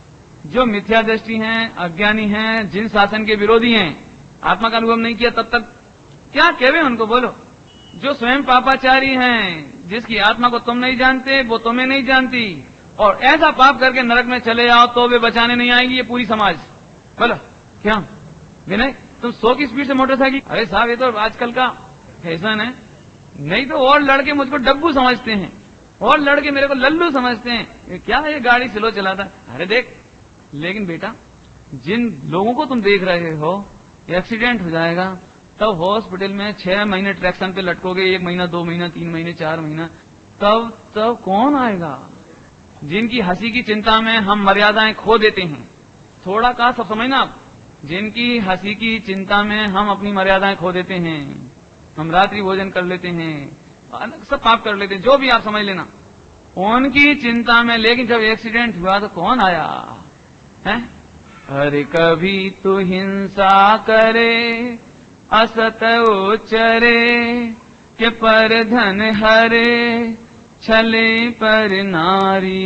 जो मिथ्या दृष्टि हैं, अज्ञानी हैं, जिन शासन के विरोधी हैं, आत्मा का अनुभव नहीं किया तब तक क्या कहवे उनको, बोलो। जो स्वयं पापाचारी हैं, जिसकी आत्मा को तुम नहीं जानते, वो तुम्हें नहीं जानती, और ऐसा पाप करके नरक में चले जाओ तो वे बचाने नहीं आएंगी, ये पूरी समाज। बोलो क्या विनय, तुम सौ की स्पीड से मोटरसाइकिल, अरे साहब ये तो आजकल का फैशन है, नहीं तो और लड़के मुझको डब्बू समझते हैं, और लड़के मेरे को लल्लू समझते हैं, क्या ये गाड़ी स्लो चलाता। अरे देख, लेकिन बेटा जिन लोगों को तुम देख रहे हो, एक्सीडेंट हो जाएगा तब हॉस्पिटल में छह महीने ट्रैक्शन पे लटकोगे, एक महीना, दो महीना, तीन महीने, चार महीना, तब तब कौन आएगा। जिनकी हंसी की चिंता में हम मर्यादाएं खो देते हैं, थोड़ा कहा सब समझना आप, जिनकी हंसी की चिंता में हम अपनी मर्यादाएं खो देते हैं, हम रात्रि भोजन कर लेते हैं, सब पाप कर लेते हैं, जो भी आप समझ लेना, उनकी चिंता में। लेकिन जब एक्सीडेंट हुआ तो कौन आया है? अरे कभी तू हिंसा करे, असत उचरे, के पर धन हरे, छले पर नारी,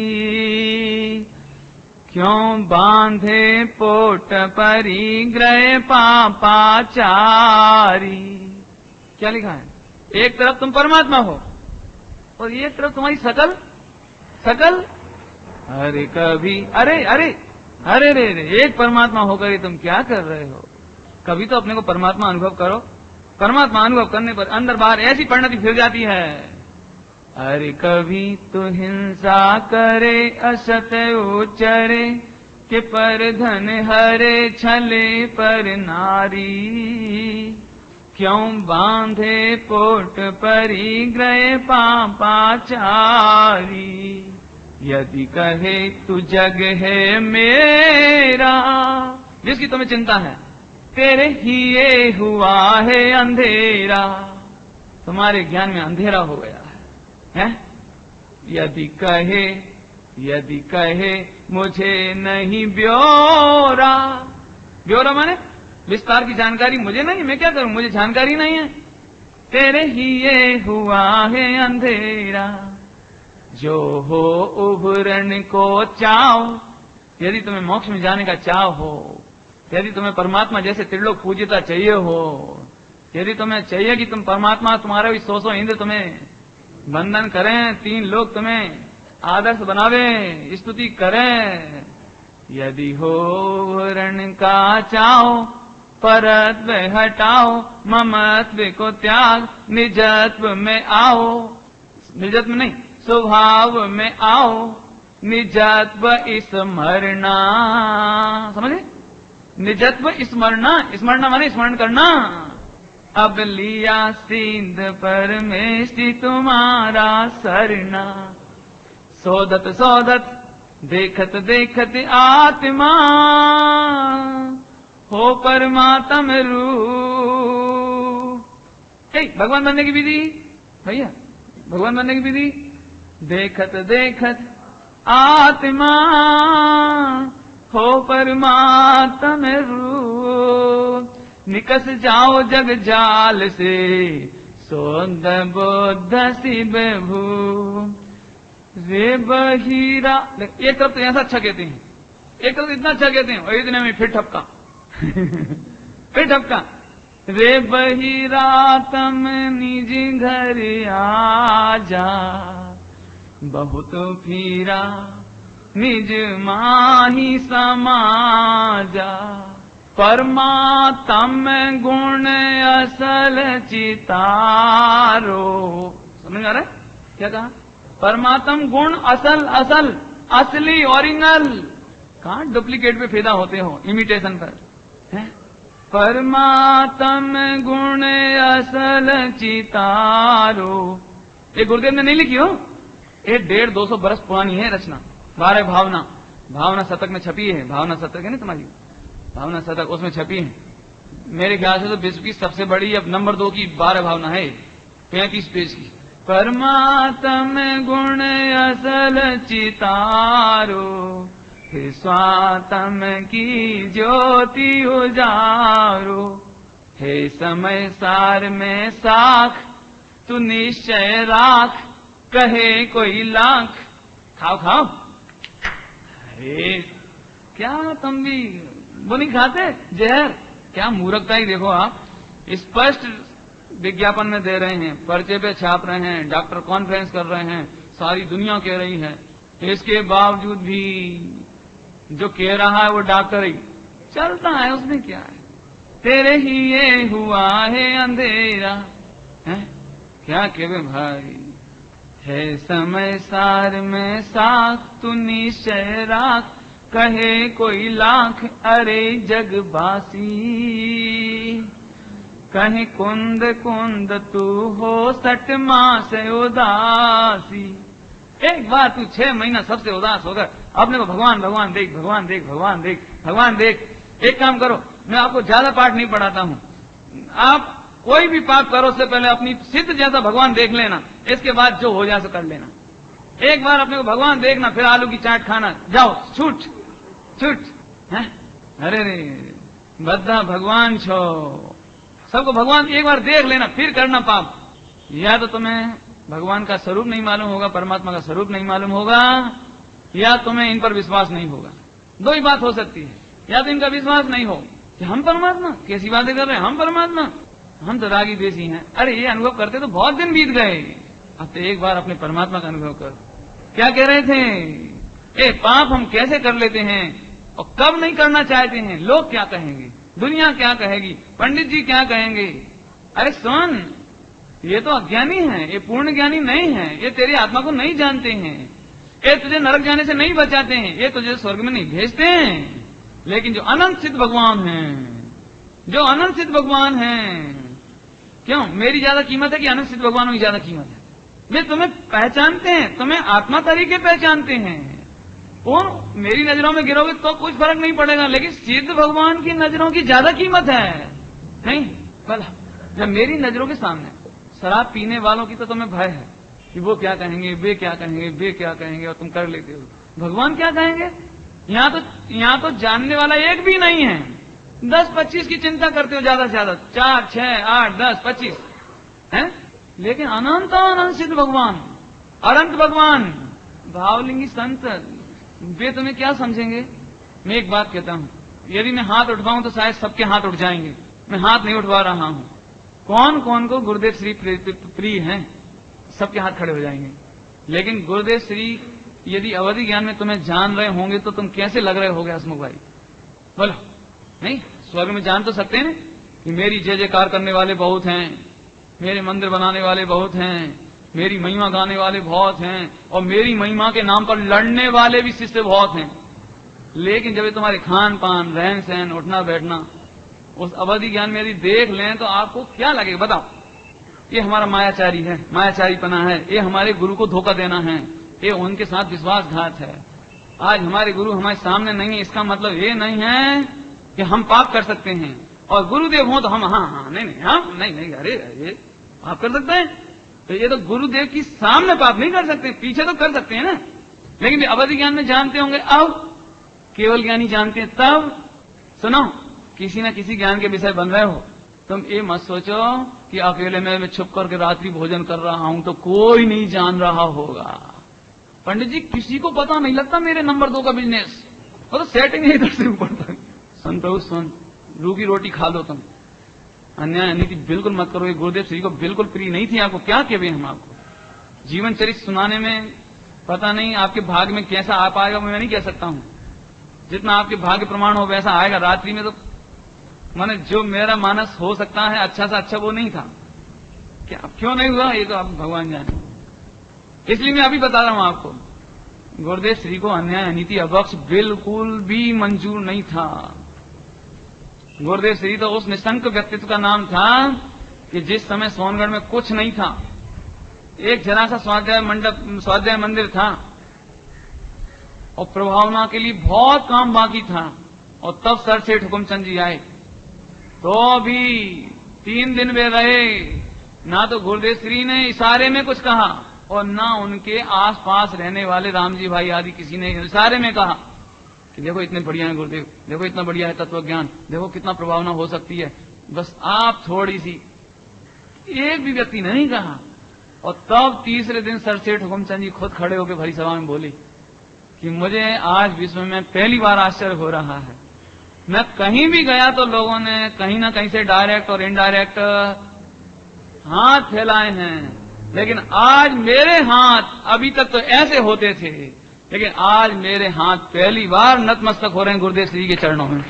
क्यों बांधे पोट परी, ग्रह पापाचारी। क्या लिखा है? एक तरफ तुम परमात्मा हो और एक तरफ तुम्हारी सकल सकल। अरे कभी अरे अरे अरे रे रे, एक परमात्मा होकर ही तुम क्या कर रहे हो? कभी तो अपने को परमात्मा अनुभव करो। परमात्मा अनुभव करने पर अंदर बाहर ऐसी परिणति फिर जाती है। अरे कभी तो हिंसा करे, असत उचरे, के पर धन हरे, छले पर नारी, क्यों बांधे पोट परी, ग्रह पापाचारी। यदि कहे तू जग है मेरा, जिसकी तुम्हें चिंता है, तेरे ही ये हुआ है अंधेरा, तुम्हारे ज्ञान में अंधेरा हो गया है, है? यदि कहे यदि कहे मुझे नहीं ब्योरा, ब्योरा माने विस्तार की जानकारी मुझे नहीं, मैं क्या करूं, मुझे जानकारी नहीं है, तेरे ही ये हुआ है अंधेरा। जो हो उभरण को चाहो, यदि तुम्हें मोक्ष में जाने का चाह हो, यदि तुम्हें परमात्मा जैसे त्रिलोक पूज्यता चाहिए हो, यदि तुम्हें चाहिए कि तुम परमात्मा, तुम्हारा भी सौ सौ इंद्र तुम्हें वंदन करें, तीन लोग तुम्हें आदर्श बनावे, स्तुति करें, यदि हो उभरण का चाहो, परत्व हटाओ, ममत्व को त्याग, निजत्व में आओ, निजत्व में नहीं, स्वभाव में आओ, निजत्व स्मरणा, समझे? निजत्व स्मरणा, स्मरणा माने स्मरण करना। अब लिया सिंध परमेष्टि तुम्हारा सरना, सोदत सोदत देखत देखत आत्मा, हो परमात्म रूप। भगवान बनने की विधि भैया, भगवान बनने की विधि, देखत देखत आत्मा, हो परमात्म रूप, निकस जाओ जग जाल से, सोद बोध शिव भू, रे बहीरा। एक तरफ तो ऐसा अच्छा कहते हैं, एक तरफ इतना अच्छा कहते हैं, और इतने में फिर ठपका फिर ठपका, रे बहीरा तम निज घर आजा, बहुत फिरा निज माही समाजा, परमात्म गुण असल चितारो। समझ आ रहा है क्या कहा? परमात्म गुण असल असल असली ओरिजिनल, कहां डुप्लीकेट पे फेदा होते हो, इमिटेशन पर है? परमात्म गुण असल चितारो, ये गुरुदेव ने नहीं लिखी हो, ये डेढ़ दो सौ बरस पुरानी है रचना। बारह भावना, भावना शतक में छपी है, भावना शतक है ना तुम्हारी, भावना शतक उसमें छपी है। मेरे ख्याल से तो विश्व की सबसे बड़ी, अब नंबर दो की बारह भावना है, पैंतीस पेज की। परमात्म गुण असल चितारो, फिर स्वात्म की ज्योति उजारो, हे समय सार में साख तू निश्चय राख, कहे कोई लाख। खाओ खाओ, अरे क्या तुम भी वो नहीं खाते जहर? क्या मूर्खता ही देखो आप, स्पष्ट विज्ञापन में दे रहे हैं, पर्चे पे छाप रहे हैं, डॉक्टर कॉन्फ्रेंस कर रहे हैं, सारी दुनिया कह रही है, इसके बावजूद भी जो कह रहा है वो डॉक्टर ही चलता है, उसमें क्या है? तेरे ही ये हुआ है अंधेरा, है क्या कहे भाई, है समय सार में साख तू निश्चय राख, कहे कोई लाख अरे जगबासी, कहीं कुंद कुंद तू हो सठ मास उदासी। एक बार तू छह महीना सबसे उदास होकर अपने को भगवान भगवान देख, भगवान देख, भगवान देख, भगवान देख, एक काम करो, मैं आपको ज्यादा पाठ नहीं पढ़ाता हूं, आप कोई भी पाप करो उससे पहले अपनी सिद्ध जैसा भगवान देख लेना, इसके बाद जो हो जाए सो कर लेना। एक बार अपने को भगवान देखना, फिर आलू की चाट खाना, जाओ छूट छूट है। अरे रे बद्दा भगवान छो, सबको भगवान एक बार देख लेना, फिर करना पाप। या तो तुम्हें भगवान का स्वरूप नहीं मालूम होगा, परमात्मा का स्वरूप नहीं मालूम होगा, या तुम्हें इन पर विश्वास नहीं होगा। दो ही बात हो सकती है, या तो इनका विश्वास नहीं हो कि हम परमात्मा, कैसी बातें कर रहे हैं, हम परमात्मा, हम तो रागी देसी हैं। अरे ये अनुभव करते तो बहुत दिन बीत गए, अब तो एक बार अपने परमात्मा का अनुभव कर। क्या कह रहे थे, ए पाप हम कैसे कर लेते हैं और कब नहीं करना चाहते हैं, लोग क्या कहेंगे, दुनिया क्या कहेगी, पंडित जी क्या कहेंगे। अरे सुन, ये तो अज्ञानी है, ये पूर्ण ज्ञानी नहीं है, ये तेरी आत्मा को नहीं जानते हैं, ये तुझे नरक जाने से नहीं बचाते हैं, ये तुझे स्वर्ग में नहीं भेजते हैं। लेकिन जो अनंत सिद्ध भगवान हैं, जो अनंत सिद्ध भगवान हैं, क्यों मेरी ज्यादा कीमत है कि अनंत सिद्ध भगवानों की ज्यादा कीमत है? वे तुम्हें पहचानते हैं, तुम्हें आत्मा तरीके पहचानते हैं, और मेरी नजरों में गिरोगे तो कुछ फर्क नहीं पड़ेगा, लेकिन सिद्ध भगवान की नजरों की ज्यादा कीमत है। नहीं भला, जब मेरी नजरों के सामने शराब पीने वालों की तो तुम्हें भय है कि वो क्या कहेंगे, वे क्या कहेंगे, वे क्या कहेंगे, और तुम कर लेते हो। भगवान क्या कहेंगे? यहाँ तो यहाँ तो जानने वाला एक भी नहीं है, दस पच्चीस की चिंता करते हो ज्यादा से ज्यादा, चार छह आठ दस पच्चीस है, लेकिन अनंत अनंत सिद्ध भगवान, अनंत भगवान, भावलिंगी संत, वे तुम्हें क्या समझेंगे? मैं एक बात कहता हूँ, यदि मैं हाथ उठवाऊं तो शायद सबके हाथ उठ जाएंगे, मैं हाथ नहीं उठवा रहा हूँ। कौन कौन को गुरुदेव श्री प्रिय हैं, सबके हाथ खड़े हो जाएंगे। लेकिन गुरुदेव श्री यदि अवधि ज्ञान में तुम्हें जान रहे होंगे तो तुम कैसे लग रहे होगे हसमुख भाई, बोलो? नहीं, स्वर्ग में जान तो सकते हैं कि मेरी जय जयकार करने वाले बहुत हैं, मेरे मंदिर बनाने वाले बहुत हैं, मेरी महिमा गाने वाले बहुत हैं, और मेरी महिमा के नाम पर लड़ने वाले भी शिष्य बहुत हैं। लेकिन जब ये तुम्हारे खान पान, रहन सहन, उठना बैठना उस अवधि ज्ञान में यदि देख लें तो आपको क्या लगेगा? बताओ, ये हमारा मायाचारी है, मायाचारीपना है, ये हमारे गुरु को धोखा देना है, ये उनके साथ विश्वासघात है। आज हमारे गुरु हमारे सामने नहीं है, इसका मतलब ये नहीं है कि हम पाप कर सकते हैं, और गुरुदेव हो तो हम हाँ हाँ नहीं नहीं हाँ नहीं नहीं अरे ये पाप कर सकते हैं, तो ये तो गुरुदेव की सामने पाप नहीं कर सकते, पीछे तो कर सकते हैं ना। लेकिन अवधि ज्ञान में जानते होंगे, अब केवल ज्ञानी जानते हैं। तब सुनो, किसी न किसी ज्ञान के विषय बन रहे हो, तुम ये मत सोचो कि अकेले में मैं छुप करके रात्रि भोजन कर रहा हूं तो कोई नहीं जान रहा होगा। पंडित जी किसी को पता नहीं लगता मेरे नंबर दो का बिजनेस, वो तो सेटिंग इधर से ऊपर तक। सुन प्रभु सुन, रूखी रोटी खा लो तुम, अन्याय नीति बिल्कुल मत करो। ये गुरुदेव श्री को बिल्कुल प्रिय नहीं थी। आपको क्या कहते हम आपको जीवन चरित्र सुनाने में, पता नहीं आपके भाग्य में कैसा आ पाएगा, मैं नहीं कह सकता हूं। जितना आपके भाग्य प्रमाण हो वैसा आएगा। रात्रि में तो माने जो मेरा मानस हो सकता है अच्छा सा अच्छा वो नहीं था, क्या क्यों नहीं हुआ ये तो आप भगवान जाने। इसलिए मैं अभी बता रहा हूं आपको, गुरुदेव श्री को अन्याय अनीति अभक्ष बिल्कुल भी मंजूर नहीं था। गुरुदेव श्री तो उस निशंक व्यक्तित्व का नाम था कि जिस समय सोनगढ़ में कुछ नहीं था, एक जरा सा स्वाध्याय मंडप स्वाध्याय मंदिर था और प्रभावना के लिए बहुत काम बाकी था, और तब सर सेठ हुकुमचंद जी आए तो भी तीन दिन वे रहे। ना तो गुरुदेव श्री ने इशारे में कुछ कहा और ना उनके आसपास रहने वाले रामजी भाई आदि किसी ने इशारे में कहा कि देखो इतने बढ़िया है गुरुदेव, देखो इतना बढ़िया है तत्व ज्ञान, देखो कितना प्रभावना हो सकती है, बस आप थोड़ी सी। एक भी व्यक्ति ने नहीं कहा। और तब तीसरे दिन सर सेठ हुकुमचंद जी खुद खड़े होकर भरी सभा में बोले कि मुझे आज विश्व में पहली बार आश्चर्य हो रहा है, मैं कहीं भी गया तो लोगों ने कहीं ना कहीं से डायरेक्ट और इनडायरेक्ट हाथ फैलाए हैं, लेकिन आज मेरे हाथ, अभी तक तो ऐसे होते थे, लेकिन आज मेरे हाथ पहली बार नतमस्तक हो रहे हैं गुरुदेव श्री के चरणों में।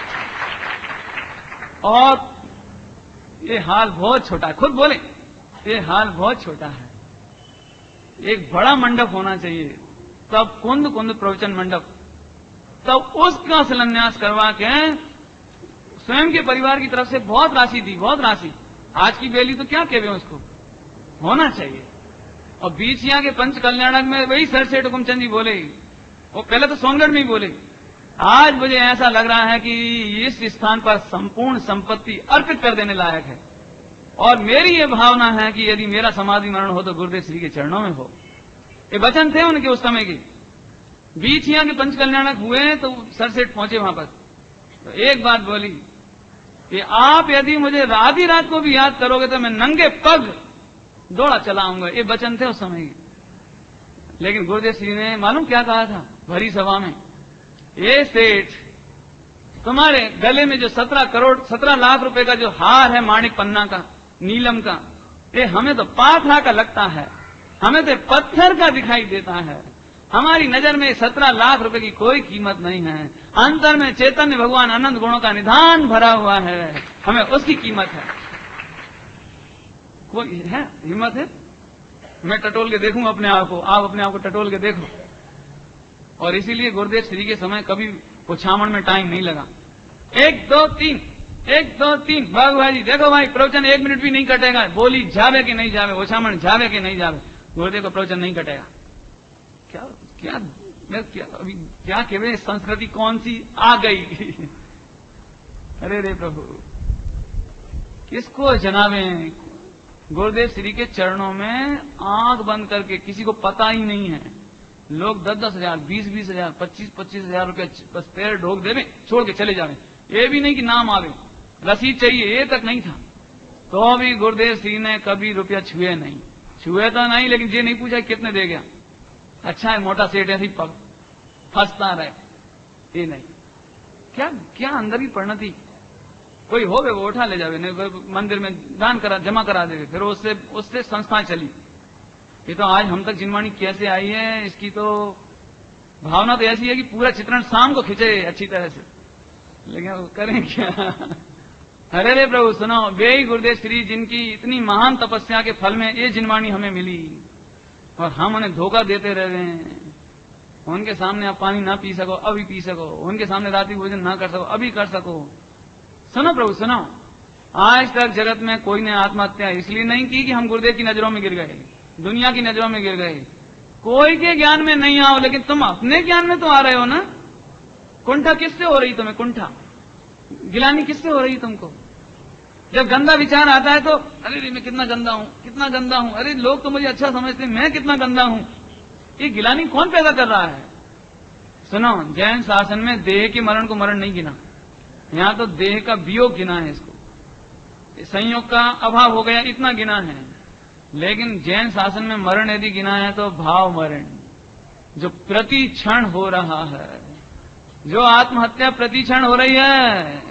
और ये हाल बहुत छोटा है, खुद बोले ये हाल बहुत छोटा है। एक बड़ा मंडप होना चाहिए, तब कुंद कुंद प्रवचन मंडप, तब उसका शिलान्यास करवा के स्वयं के परिवार की तरफ से बहुत राशि दी, बहुत राशि। आज की बेली तो क्या कहते हैं उसको, होना चाहिए। और बीचिया के पंच कल्याणक में वही सर सेठ हुकुमचंद जी बोले, वो पहले तो सोनगढ़ में ही बोले आज मुझे ऐसा लग रहा है कि इस स्थान पर संपूर्ण संपत्ति अर्पित कर देने लायक है, और मेरी ये भावना है कि यदि मेरा समाधि मरण हो तो गुरुदेव श्री के चरणों में हो। ये वचन थे उनके उस समय के। बीछिया के पंच कल्याणक हुए तो सरसेठ पहुंचे वहां पर, तो एक बात बोली कि आप यदि मुझे आधी रात को भी याद करोगे तो मैं नंगे पग दौड़ा चला आऊंगा। ये वचन थे उस समय के। लेकिन गुरुदेव श्री ने मालूम क्या कहा था भरी सभा में, ये सेठ तुम्हारे गले में जो सत्रह करोड़ सत्रह लाख रुपए का जो हार है माणिक पन्ना का नीलम का, ये हमें तो पाथरा का लगता है, हमें तो पत्थर का दिखाई देता है। हमारी नजर में सत्रह लाख रुपए की कोई कीमत नहीं है। अंतर में चैतन्य भगवान अनंत गुणों का निधान भरा हुआ है, हमें उसकी कीमत है। कोई है हिम्मत है? मैं टटोल के देखूं अपने आप को, आप अपने आप को टटोल के देखो। और इसीलिए गुरुदेव श्री के समय कभी पुछामण में टाइम नहीं लगा। एक दो तीन एक दो तीन बाबू भाई देखो भाई प्रवचन एक मिनट भी नहीं कटेगा, बोली जावे कि नहीं जावे, ओछामण जावे कि नहीं जावे, गुरुदेव का प्रवचन नहीं कटेगा। क्या क्या मैं क्या अभी क्या कहे, संस्कृति कौन सी आ गई। अरे रे प्रभु, किसको जनावे। गुरुदेव श्री के चरणों में आंख बंद करके, किसी को पता ही नहीं है, लोग दस दस हजार बीस बीस हजार पच्चीस पच्चीस हजार रुपया बस पैर ढोक देवे, छोड़ के चले जावे। ये भी नहीं कि नाम आवे, रसीद चाहिए, ये तक नहीं था। तो भी गुरुदेव श्री ने कभी रुपया छुए नहीं, छुए तो नहीं, लेकिन ये नहीं पूछा कितने दे गया। अच्छा है मोटा सेठ ऐसी पग फंसता रहे, ये नहीं। क्या क्या अंदर की परिणति, कोई हो गए वो उठा ले जावे, नहीं मंदिर में दान करा जमा करा देवे, फिर उससे उससे संस्थाएं चली। ये तो आज हम तक जिनवाणी कैसे आई है, इसकी तो भावना तो ऐसी है कि पूरा चित्रण शाम को खींचे अच्छी तरह से, लेकिन करें क्या। अरे रे प्रभु सुनो, वे ही गुरुदेव श्री जिनकी इतनी महान तपस्या के फल में ये जिनवाणी हमें मिली, और हम उन्हें धोखा देते रह गए हैं। उनके सामने आप पानी ना पी सको अभी पी सको, उनके सामने रात्रि भोजन ना कर सको अभी कर सको। सुनो प्रभु सुनो, आज तक जगत में कोई ने आत्महत्या इसलिए नहीं की कि हम गुरुदेव की नजरों में गिर गए, दुनिया की नजरों में गिर गए। कोई के ज्ञान में नहीं आओ, लेकिन तुम अपने ज्ञान में तो आ रहे हो ना। कुंठा किससे हो रही तुम्हें, कुंठा गिलानी किससे हो रही तुमको? जब गंदा विचार आता है तो अरे मैं कितना गंदा हूं, कितना गंदा हूं, अरे लोग तो मुझे अच्छा समझते हैं, मैं कितना गंदा हूं। ये गिलानी कौन पैदा कर रहा है? सुनो, जैन शासन में देह के मरण को मरण नहीं गिना, यहां तो देह का वियोग गिना है, इसको संयोग का अभाव हो गया इतना गिना है। लेकिन जैन शासन में मरण यदि गिना है तो भाव मरण, जो प्रति क्षण हो रहा है, जो आत्महत्या प्रति क्षण हो रही है।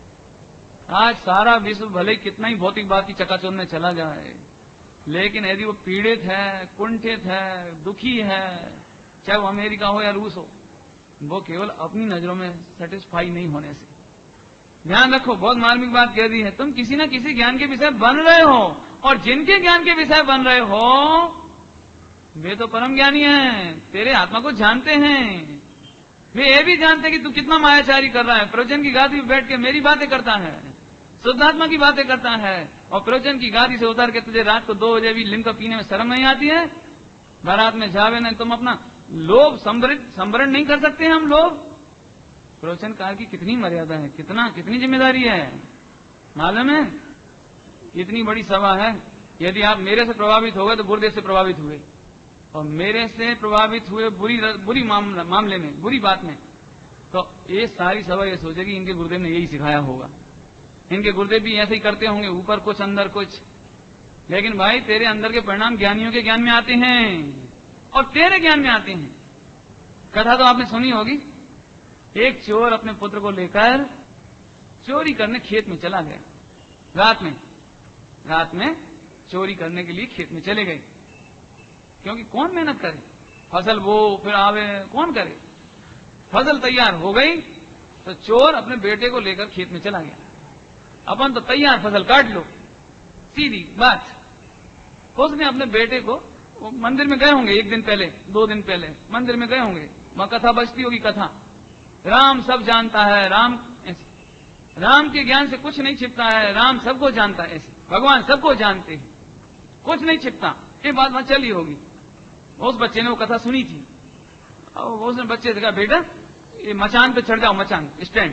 आज सारा विश्व भले कितना ही भौतिक बात की चकाचौंध में चला जाए, लेकिन यदि वो पीड़ित है, कुंठित है, दुखी है, चाहे वो अमेरिका हो या रूस हो, वो केवल अपनी नजरों में सेटिस्फाई नहीं होने से। ध्यान रखो, बहुत मार्मिक बात कह दी है, तुम किसी न किसी ज्ञान के विषय बन रहे हो, और जिनके ज्ञान के विषय बन रहे हो वे तो परम ज्ञानी हैं, तेरे आत्मा को जानते हैं। वे ये भी जानते कि तू कितना मायाचारी कर रहा है, प्रवचन की गादी में बैठ के मेरी बातें करता है, शुद्धात्मा की बातें करता है, और प्रवचन की गादी से उतर के तुझे रात को दो बजे भी लिमका पीने में शर्म नहीं आती है? बारात में जावे नहीं, तुम अपना लोभ संवरण नहीं कर सकते हैं हम लोग? प्रवचन काल की कितनी मर्यादा है, कितना कितनी जिम्मेदारी है, मालूम है? इतनी बड़ी सभा है, यदि आप मेरे से प्रभावित हो गए तो गुरुदेव से प्रभावित हुए, और मेरे से प्रभावित हुए बुरी बुरी मामला, मामले में बुरी बात में, तो ये सारी सभा ये सोचेगी इनके गुरुदेव ने यही सिखाया होगा, इनके गुरुदेव भी ऐसे ही करते होंगे, ऊपर कुछ अंदर कुछ। लेकिन भाई तेरे अंदर के परिणाम ज्ञानियों के ज्ञान में आते हैं और तेरे ज्ञान में आते हैं। कथा तो आपने सुनी होगी, एक चोर अपने पुत्र को लेकर चोरी करने खेत में चला गया। रात में रात में चोरी करने के लिए खेत में चले गए, क्योंकि कौन मेहनत करे, फसल वो फिर आवे, कौन करे। फसल तैयार हो गई तो चोर अपने बेटे को लेकर खेत में चला गया। अपन तो तैयार फसल काट लो, सीधी बात। उसने अपने बेटे को, वो मंदिर में गए होंगे एक दिन पहले, दो दिन पहले मंदिर में गए होंगे, वहां कथा बजती होगी, कथा राम सब जानता है, राम ऐसे, राम के ज्ञान से कुछ नहीं छिपता है, राम सबको जानता है, ऐसे भगवान सबको जानते हैं, कुछ नहीं छिपता। ये बात वहां चली होगी। उस बच्चे ने वो कथा सुनी थी, और उसने बच्चे से कहा बेटा ये मचान पे चढ़ जाओ, मचान स्टैंड,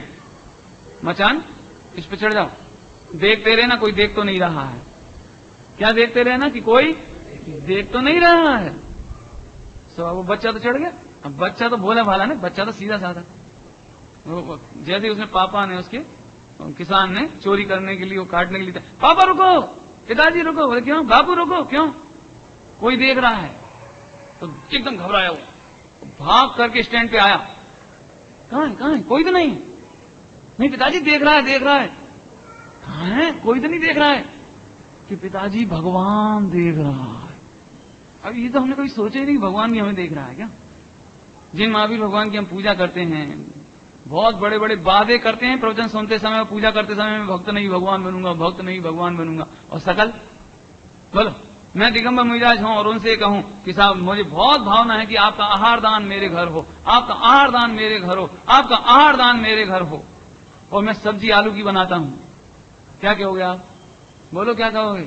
मचान इस पे चढ़ जाओ, देखते रहना कोई देख तो नहीं रहा है। क्या देखते रहना कि कोई देख तो नहीं रहा है। सो वो बच्चा तो चढ़ गया। अब बच्चा तो भोला भाला नहीं, बच्चा तो सीधा साधा। वो जैसे उसने पापा ने उसके किसान ने चोरी करने के लिए, वो काटने के लिए, पापा रुको, पिताजी रुको। बोले क्यों? बापू रुको, क्यों? कोई देख रहा है। तो एकदम घबराया वो, भाग करके स्टैंड पे आया। कहां है, कहां है? कोई तो नहीं। नहीं पिताजी देख रहा है, देख रहा है। कहां है? कोई तो नहीं देख रहा है। कि पिताजी भगवान देख रहा है। अब ये तो हमने कभी सोचा ही नहीं कि भगवान भी हमें देख रहा है क्या। जिन महावीर भगवान की हम पूजा करते हैं, बहुत बड़े बड़े वादे करते हैं प्रवचन सुनते समय, पूजा करते समय, मैं भक्त नहीं भगवान बनूंगा, भक्त नहीं भगवान बनूंगा, और सकल बोलो मैं दिगंबर मिजाज हूं और उनसे कहूं कि साहब मुझे बहुत भावना है कि आपका आहार दान मेरे घर हो, आपका आहार दान मेरे घर हो, आपका आहार दान मेरे घर हो, और मैं सब्जी आलू की बनाता हूं। क्या कहोगे आप? बोलो क्या कहोगे?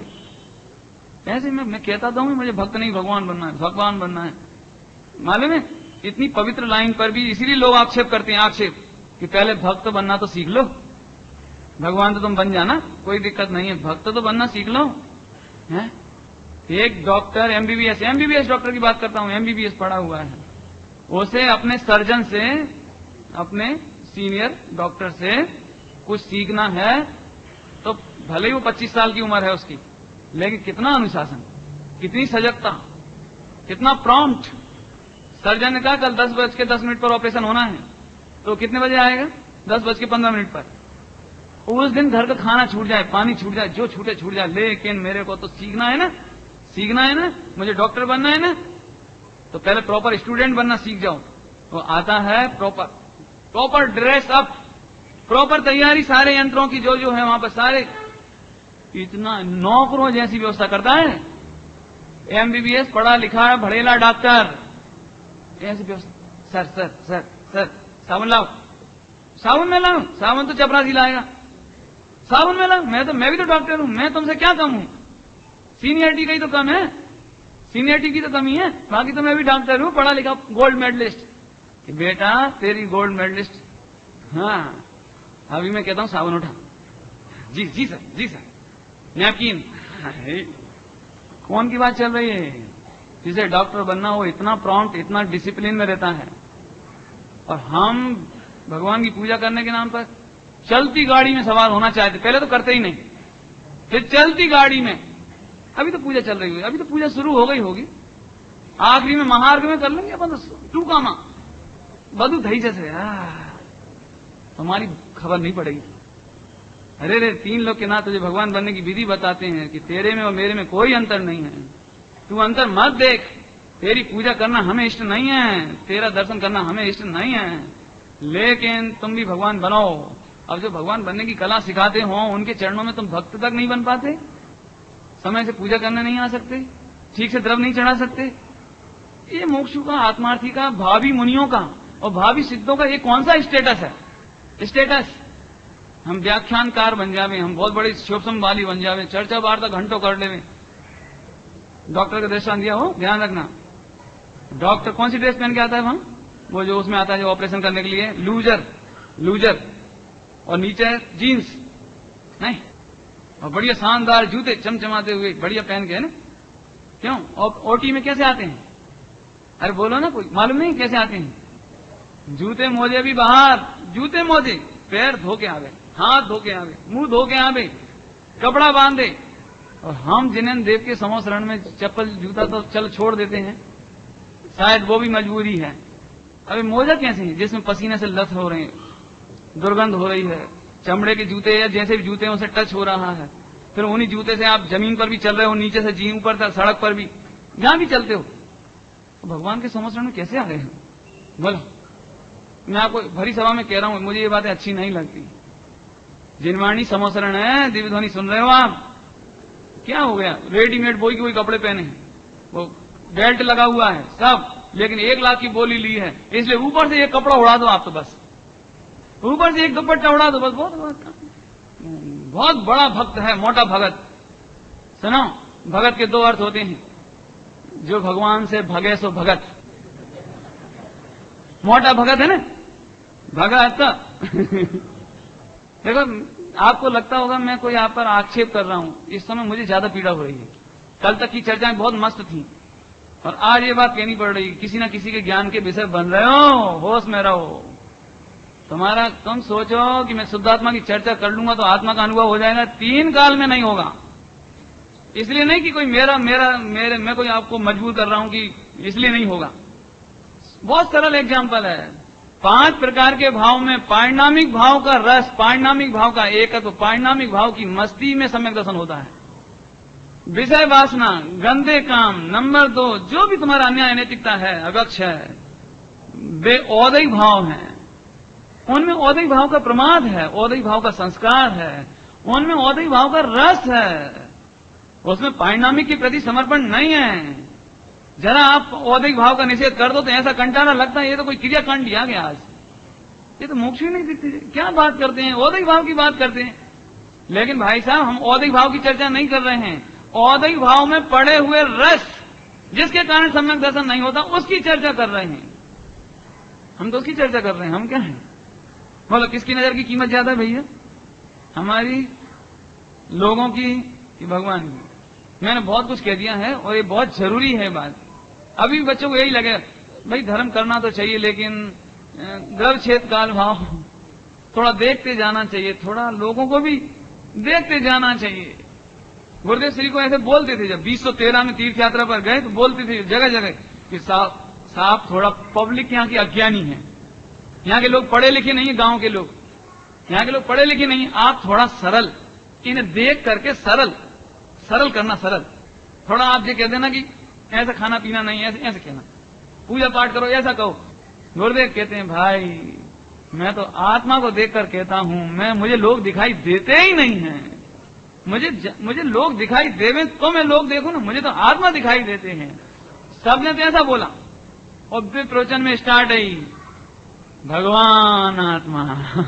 ऐसे मैं मैं कहता तो हूं मुझे भक्त नहीं भगवान बनना है, भगवान बनना है। मालूम है इतनी पवित्र लाइन पर भी इसीलिए लोग आक्षेप करते हैं, आक्षेप कि पहले भक्त बनना तो सीख लो, भगवान तो तुम बन जाना, कोई दिक्कत नहीं है, भक्त तो बनना सीख लो। है एक डॉक्टर एमबीबीएस एमबीबीएस डॉक्टर की बात करता हूं, एमबीबीएस पढ़ा हुआ है, उसे अपने सर्जन से, अपने सीनियर डॉक्टर से कुछ सीखना है तो भले ही वो पच्चीस साल की उम्र है उसकी, लेकिन कितना अनुशासन, कितनी सजगता, कितना प्रॉम्प्ट। सर्जन ने कहा कल दस बज के दस मिनट पर ऑपरेशन होना है, तो कितने बजे आएगा? दस बज के पंद्रह मिनट पर। उस दिन घर का खाना छूट जाए, पानी छूट जाए, जो छूटे छूट जाए, लेकिन मेरे को तो सीखना है ना, सीखना है ना, मुझे डॉक्टर बनना है ना, तो पहले प्रॉपर स्टूडेंट बनना सीख जाओ। तो आता है proper proper dress up, proper तैयारी, सारे यंत्रों की जो जो है वहां पर सारे, इतना नौकरों जैसी व्यवस्था करता है। एमबीबीएस पढ़ा लिखा है, भड़ेला डॉक्टर, ऐसी व्यवस्था। सर सर सर सर साबुन लाओ, साबुन में लाऊं, साबुन तो चपरासी लाएगा, साबुन में लाऊं, मैं तो मैं भी तो डॉक्टर हूं, मैं तुमसे क्या कम हूं? सीनियरिटी का ही तो कम है, सीनियरिटी की तो कमी है, बाकी तो मैं भी डॉक्टर हूं, पढ़ा लिखा, गोल्ड मेडलिस्ट। बेटा तेरी गोल्ड मेडलिस्ट, हाँ अभी मैं कहता हूं साबुन उठा, जी जी सर, जी सर, नैपकिन, कौन की बात चल रही है? जिसे डॉक्टर बनना हो इतना प्रॉम्प्ट, इतना डिसिप्लिन में रहता है, और हम भगवान की पूजा करने के नाम पर चलती गाड़ी में सवार होना चाहते, पहले तो करते ही नहीं, फिर चलती गाड़ी में। अभी तो पूजा चल रही होगी, अभी तो पूजा शुरू हो गई होगी, आखिरी में महार्घ में कर लेंगे अपन टू कामा बधु धई जैसे, हमारी खबर नहीं पड़ेगी। अरे रे तीन लोग के ना तुझे भगवान बनने की विधि बताते हैं कि तेरे में और मेरे में कोई अंतर नहीं है, तू अंतर मत देख, तेरी पूजा करना हमें इष्ट नहीं है, तेरा दर्शन करना हमें इष्ट नहीं है, लेकिन तुम भी भगवान बनो। अब जो भगवान बनने की कला सिखाते हो उनके चरणों में तुम भक्त तक नहीं बन पाते, समय से पूजा करने नहीं आ सकते, ठीक से द्रव्य नहीं चढ़ा सकते, ये मोक्षु का, आत्मार्थी का, भावी मुनियों का और भावी सिद्धों का ये कौन सा स्टेटस है? स्टेटस हम व्याख्यानकार बन जावे, हम बहुत बड़े शोभसम वाली बन जावे, चर्चा वार्ता घंटों कर ले, डॉक्टर का दृष्टांत दिया हो, ध्यान रखना। डॉक्टर कौन सी ड्रेस पहन के आता है वहां? वो जो उसमें आता है जो ऑपरेशन करने के लिए, लूजर, लूजर, और नीचे जीन्स नहीं, और बढ़िया शानदार जूते चमचमाते हुए बढ़िया पहन के, है ना? क्यों? और ओटी में कैसे आते हैं? अरे बोलो ना, कोई मालूम नहीं कैसे आते हैं? जूते मोजे भी बाहर, जूते मोजे, पैर धो के आवे, हाथ धो के आवे, मुंह धो के आवे, कपड़ा बांधे। और हम जिन्हें देव के समोसरण में चप्पल जूता तो चल छोड़ देते हैं, शायद वो भी मजबूरी है। अभी मोजा कैसे है जिसमें पसीने से लत हो रहे हैं, दुर्गंध हो रही है, चमड़े के जूते या जैसे भी जूते हैं उसे टच हो रहा है, फिर उन्हीं जूते से आप जमीन पर भी चल रहे हो, नीचे से जी ऊपर तक सड़क पर भी, जहां भी चलते हो, तो भगवान के समोसरण में कैसे आ रहे हैं? बोलो। मैं आपको भरी सभा में कह रहा हूं, मुझे ये बातें अच्छी नहीं लगती। जिनवाणी समोसरण है, दिव्य ध्वनि सुन रहे हो आप? क्या हो गया? रेडीमेड बोई के वही कपड़े पहने हैं, वो बेल्ट लगा हुआ है सब, लेकिन एक लाख की बोली ली है, इसलिए ऊपर से एक कपड़ा उड़ा दो आप, तो बस ऊपर से एक दुपट्टा उड़ा दो, बस बहुत बहुत बहुत बड़ा भक्त है, मोटा भगत। सुनो, भगत के दो अर्थ होते हैं, जो भगवान से भगे सो भगत। मोटा भगत है ना, भगा तो देखो, आपको लगता होगा मैं कोई आप पर आक्षेप कर रहा हूं, इस समय मुझे ज्यादा पीड़ा हो रही है। कल तक की चर्चाएं बहुत मस्त थी और आज ये बात कहनी पड़ रही है, किसी ना किसी के ज्ञान के विषय बन रहे हो, होश में रहो। तुम्हारा तुम सोचो कि मैं शुद्ध आत्मा की चर्चा कर लूंगा तो आत्मा का अनुभव हो जाएगा, तीन काल में नहीं होगा। इसलिए नहीं कि कोई मेरा मेरा मेरे मैं कोई आपको मजबूर कर रहा हूं कि इसलिए नहीं होगा। बहुत सरल एग्जाम्पल है। पांच प्रकार के भाव में पारिणामिक भाव का रस, पारिणामिक भाव का एकत्व, पारिणामिक भाव की मस्ती में सम्यक दर्शन होता है। विषय वासना, गंदे काम, नंबर दो जो भी तुम्हारा अन्याय अनैतिकता है, अगक्ष है, वे औदयिक भाव हैं। उनमें औदयिक भाव का प्रमाद है, औदयिक भाव का संस्कार है, उनमें औदयिक भाव का रस है, उसमें पारिणामिक के प्रति समर्पण नहीं है। जरा आप औदयिक भाव का निषेध कर दो तो ऐसा कंटारा लगता है ये तो कोई क्रियाकांड लिया गया आज, ये तो मोक्ष ही नहीं दिखती। क्या बात करते हैं, औदयिक भाव की बात करते हैं। लेकिन भाई साहब, हम औदयिक भाव की चर्चा नहीं कर रहे हैं, औदयिक भाव में पड़े हुए रस जिसके कारण सम्यक दर्शन नहीं होता उसकी चर्चा कर रहे हैं। हम तो उसकी चर्चा कर रहे हैं। हम क्या है, बोलो किसकी नजर की कीमत ज्यादा है भैया, हमारी, लोगों की कि भगवान की? मैंने बहुत कुछ कह दिया है और ये बहुत जरूरी है बात। अभी बच्चों को यही लगे भाई धर्म करना तो चाहिए लेकिन द्रव छेद काल भाव थोड़ा देखते जाना चाहिए, थोड़ा लोगों को भी देखते जाना चाहिए। गुरुदेव श्री को ऐसे बोलते थे, जब बीस सौ तेरह में तीर्थ यात्रा पर गए तो बोलते थे जगह जगह कि साहब साहब थोड़ा पब्लिक यहाँ की अज्ञानी है, यहाँ के लोग पढ़े लिखे नहीं है, गांव के लोग यहाँ के लोग पढ़े लिखे नहीं, आप थोड़ा सरल, इन्हें देख करके सरल सरल करना, सरल थोड़ा आप ये कह देना कि ऐसा खाना पीना नहीं, ऐसे ऐसे कहना, पूजा पाठ करो ऐसा कहो। गुरुदेव कहते हैं भाई मैं तो आत्मा को देखकर कहता हूं, मैं मुझे लोग दिखाई देते ही नहीं हैं, मुझे ज, मुझे लोग दिखाई देवे तो मैं लोग देखूं ना, मुझे तो आत्मा दिखाई देते हैं। सबने तो ऐसा बोला और फिर प्रवचन में स्टार्ट है भगवान आत्मा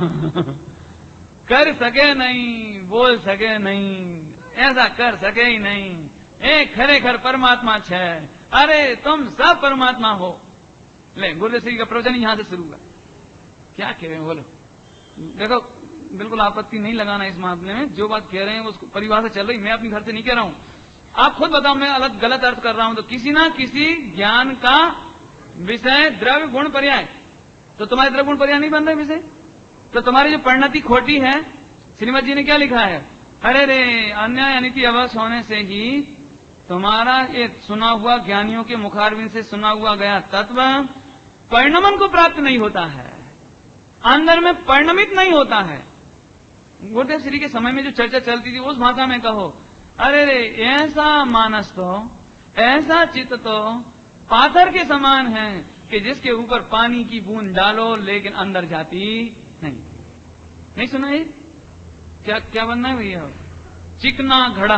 कर सके नहीं, बोल सके नहीं, ऐसा कर सके ही नहीं, एक खरेखर परमात्मा छे, अरे तुम सब परमात्मा हो। ले गुरुदेव श्री का प्रवचन यहां से शुरू हुआ। क्या कह रहे हैं बोलो? देखो बिल्कुल आपत्ति नहीं लगाना इस मामले में, जो बात कह रहे हैं उसको परिभाषा चल रही, मैं अपनी घर से नहीं कह रहा हूं। आप खुद बताओ मैं अलग गलत अर्थ कर रहा हूं तो किसी ना किसी ज्ञान का विषय द्रव्य गुण पर्याय, तो तुम्हारे द्रव्य गुण पर्याय नहीं बन रहे विषय, तो तुम्हारी जो परिणति खोटी है। श्रीमद जी ने क्या लिखा है, अरे रे अन्याय अनिति अवश्य होने से ही तुम्हारा ये सुना हुआ ज्ञानियों के मुखारविंद से सुना हुआ गया तत्व परिणमन को प्राप्त नहीं होता है, अंदर में परिणमित नहीं होता है। गुरुदेव श्री के समय में जो चर्चा चलती थी उस भाषा में कहो, अरे रे ऐसा मानस तो, ऐसा चित्त तो पाथर के समान है कि जिसके ऊपर पानी की बूंद डालो लेकिन अंदर जाती नहीं। नहीं सुना है? क्या क्या बनना है भैया? चिकना घड़ा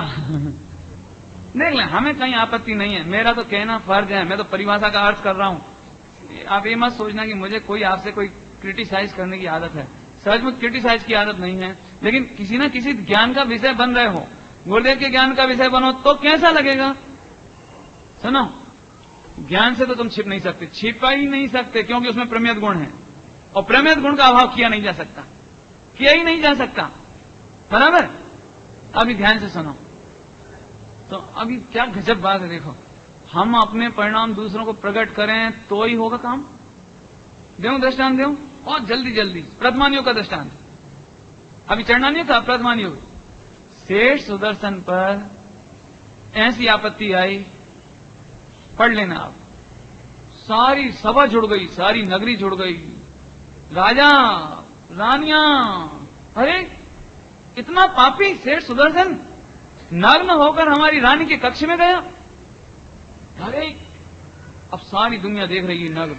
देख लें, हमें कहीं आपत्ति नहीं है, मेरा तो कहना फर्ज है, मैं तो परिभाषा का अर्थ कर रहा हूं। आप ये मत सोचना कि मुझे कोई आपसे कोई क्रिटिसाइज करने की आदत है, सच में क्रिटिसाइज की आदत नहीं है, लेकिन किसी ना किसी ज्ञान का विषय बन रहे हो, गुरुदेव के ज्ञान का विषय बनो तो कैसा लगेगा? सुनो, ज्ञान से तो तुम छिप नहीं सकते, छिपा ही नहीं सकते, क्योंकि उसमें प्रमेय गुण है और प्रमेय गुण का अभाव किया नहीं जा सकता, किया ही नहीं जा सकता, बराबर। अभी ध्यान से सुनो, तो अभी क्या गजब बात है, देखो हम अपने परिणाम दूसरों को प्रकट करें तो ही होगा काम। देऊं दृष्टांत देऊं और जल्दी जल्दी प्रथमान योग का दृष्टांत। अभी चढ़ना नहीं था, प्रथमान योग। सेठ सुदर्शन पर ऐसी आपत्ति आई, पढ़ लेना आप, सारी सभा जुड़ गई, सारी नगरी जुड़ गई, राजा रानियां, अरे इतना पापी सेठ सुदर्शन नग्न होकर हमारी रानी के कक्ष में गया। अरे अब सारी दुनिया देख रही है, नग्न,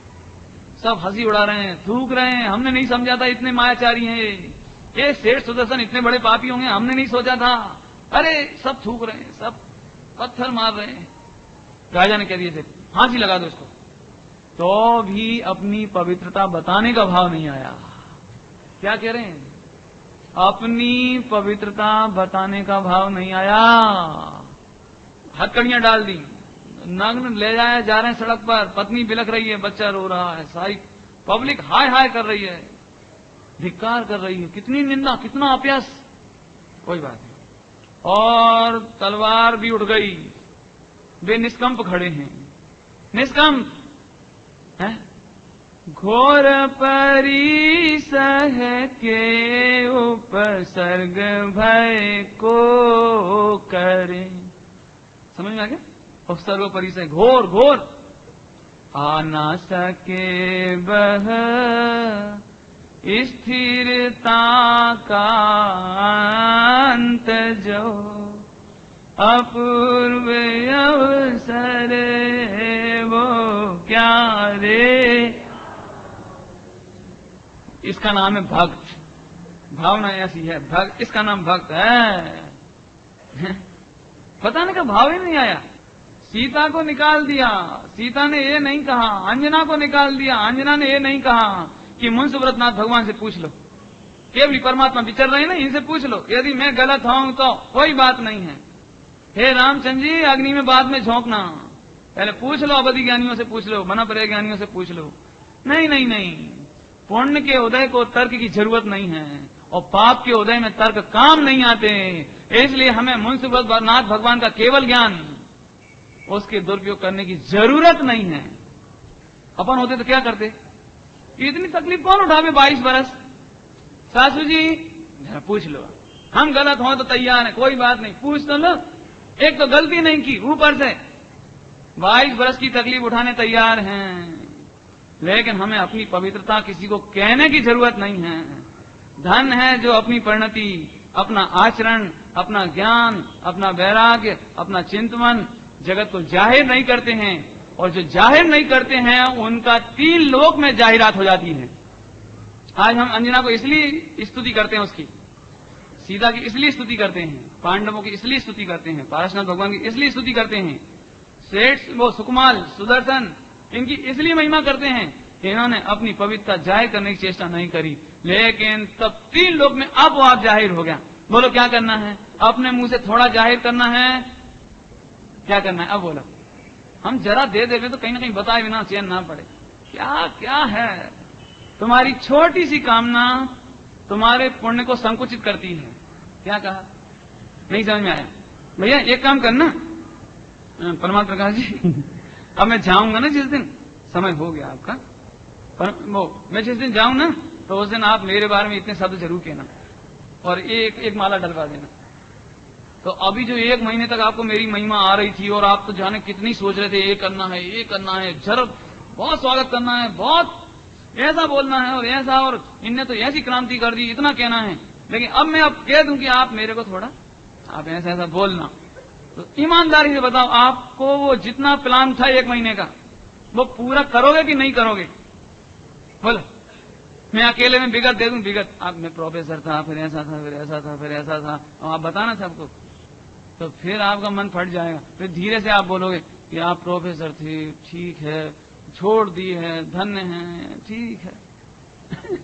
सब हंसी उड़ा रहे हैं, थूक रहे हैं, हमने नहीं समझा था इतने मायाचारी हैं ये सेठ सुदर्शन, इतने बड़े पापी होंगे, हमने नहीं सोचा था। अरे सब थूक रहे हैं, सब पत्थर मार रहे हैं। राजा ने कह दिया थे फांसी लगा दो इसको, तो भी अपनी पवित्रता बताने का भाव नहीं आया। क्या कह रहे हैं? अपनी पवित्रता बताने का भाव नहीं आया, हथकड़ियां डाल दी, नग्न ले जाया जा रहे हैं सड़क पर, पत्नी बिलख रही है, बच्चा रो रहा है, सारी पब्लिक हाय हाय कर रही है, धिक्कार कर रही है, कितनी निंदा, कितना अपयस, कोई बात नहीं। और तलवार भी उठ गई, वे निष्कंप खड़े हैं, निष्कंप है। घोर परिसह के उपसर्ग भय को करे, समझ में आ गया? उपसर्ग परिसह, घोर घोर, आ ना सके बह स्थिरता का अंत जो, अपूर्व अवसर वो क्या रे। इसका नाम है भक्त, भावना ऐसी है, भक्त, इसका नाम भक्त है। पता नहीं का भाव ही नहीं आया। सीता को निकाल दिया, सीता ने ये नहीं कहा, अंजना को निकाल दिया, अंजना ने ये नहीं कहा कि मुंशी व्रतनाथ भगवान से पूछ लो, केवल परमात्मा विचर रहे हैं ना, इनसे पूछ लो, यदि मैं गलत हूं तो कोई बात नहीं है। हे रामचंद्र जी, अग्नि में बाद में झोंकना, पहले पूछ लो, अवधि ज्ञानियों से पूछ लो, मना परे ज्ञानियों से पूछ लो। नहीं नहीं नहीं, पुण्य के उदय को तर्क की जरूरत नहीं है, और पाप के उदय में तर्क काम नहीं आते। इसलिए हमें मुंशी व्रतनाथ भगवान का केवल ज्ञान, उसके दुरुपयोग करने की जरूरत नहीं है। अपन होते तो क्या करते? इतनी तकलीफ कौन उठावे? बाईस बरस सासू जी जरा पूछ लो, हम गलत हो तो तैयार है, कोई बात नहीं, पूछ तो लो। एक तो गलती नहीं की, ऊपर से बाईस बरस की तकलीफ उठाने तैयार हैं। लेकिन हमें अपनी पवित्रता किसी को कहने की जरूरत नहीं है। धन है जो अपनी परिणति, अपना आचरण, अपना ज्ञान, अपना वैराग्य, अपना चिंतन जगत को जाहिर नहीं करते हैं, और जो जाहिर नहीं करते हैं उनका तीन लोक में जाहिरात हो जाती है। आज हम अंजना को इसलिए स्तुति करते हैं, उसकी सीता की इसलिए स्तुति करते हैं, पांडवों की इसलिए स्तुति करते हैं, पारसनाथ भगवान की इसलिए स्तुति करते हैं, श्रेष्ठ वो सुकुमाल सुदर्शन इनकी इसलिए महिमा करते हैं कि इन्होंने अपनी पवित्रता जाहिर करने की चेष्टा नहीं करी। लेकिन तब तीन लोक में अब आप जाहिर हो गया। बोलो क्या करना है? अपने मुंह से थोड़ा जाहिर करना है, क्या करना है? अब बोलो, हम जरा दे देवे तो कहीं ना कहीं बताए बिना चैन ना पड़े। क्या क्या है? तुम्हारी छोटी सी कामना तुम्हारे पुण्य को संकुचित करती है। क्या कहा? नहीं समझ में आया? भैया एक काम करना परमात्मा प्रकाश जी, अब मैं जाऊंगा ना जिस दिन, समय हो गया आपका, पर वो मैं जिस दिन जाऊं ना तो उस दिन आप मेरे बारे में इतने शब्द जरूर कहना, और एक एक माला डलवा देना। तो अभी जो एक महीने तक आपको मेरी महिमा आ रही थी और आप तो जाने कितनी सोच रहे थे, ये करना है, ये करना है, जर बहुत स्वागत करना है, बहुत ऐसा बोलना है और ऐसा, और इनने तो ऐसी क्रांति कर दी, इतना कहना है। लेकिन अब मैं अब कह दूं कि आप मेरे को थोड़ा आप ऐसा ऐसा बोलना, तो ईमानदारी से बताओ, आपको वो जितना प्लान था एक महीने का वो पूरा करोगे कि नहीं करोगे? बोलो। मैं अकेले में विगत दे दूं, विगत आप मैं प्रोफेसर था, फिर ऐसा था, फिर ऐसा था, फिर ऐसा था, और आप बताना सबको, तो फिर आपका मन फट जाएगा। फिर धीरे से आप बोलोगे कि आप प्रोफेसर थे, ठीक है, छोड़ दी है, धन्य है, ठीक है।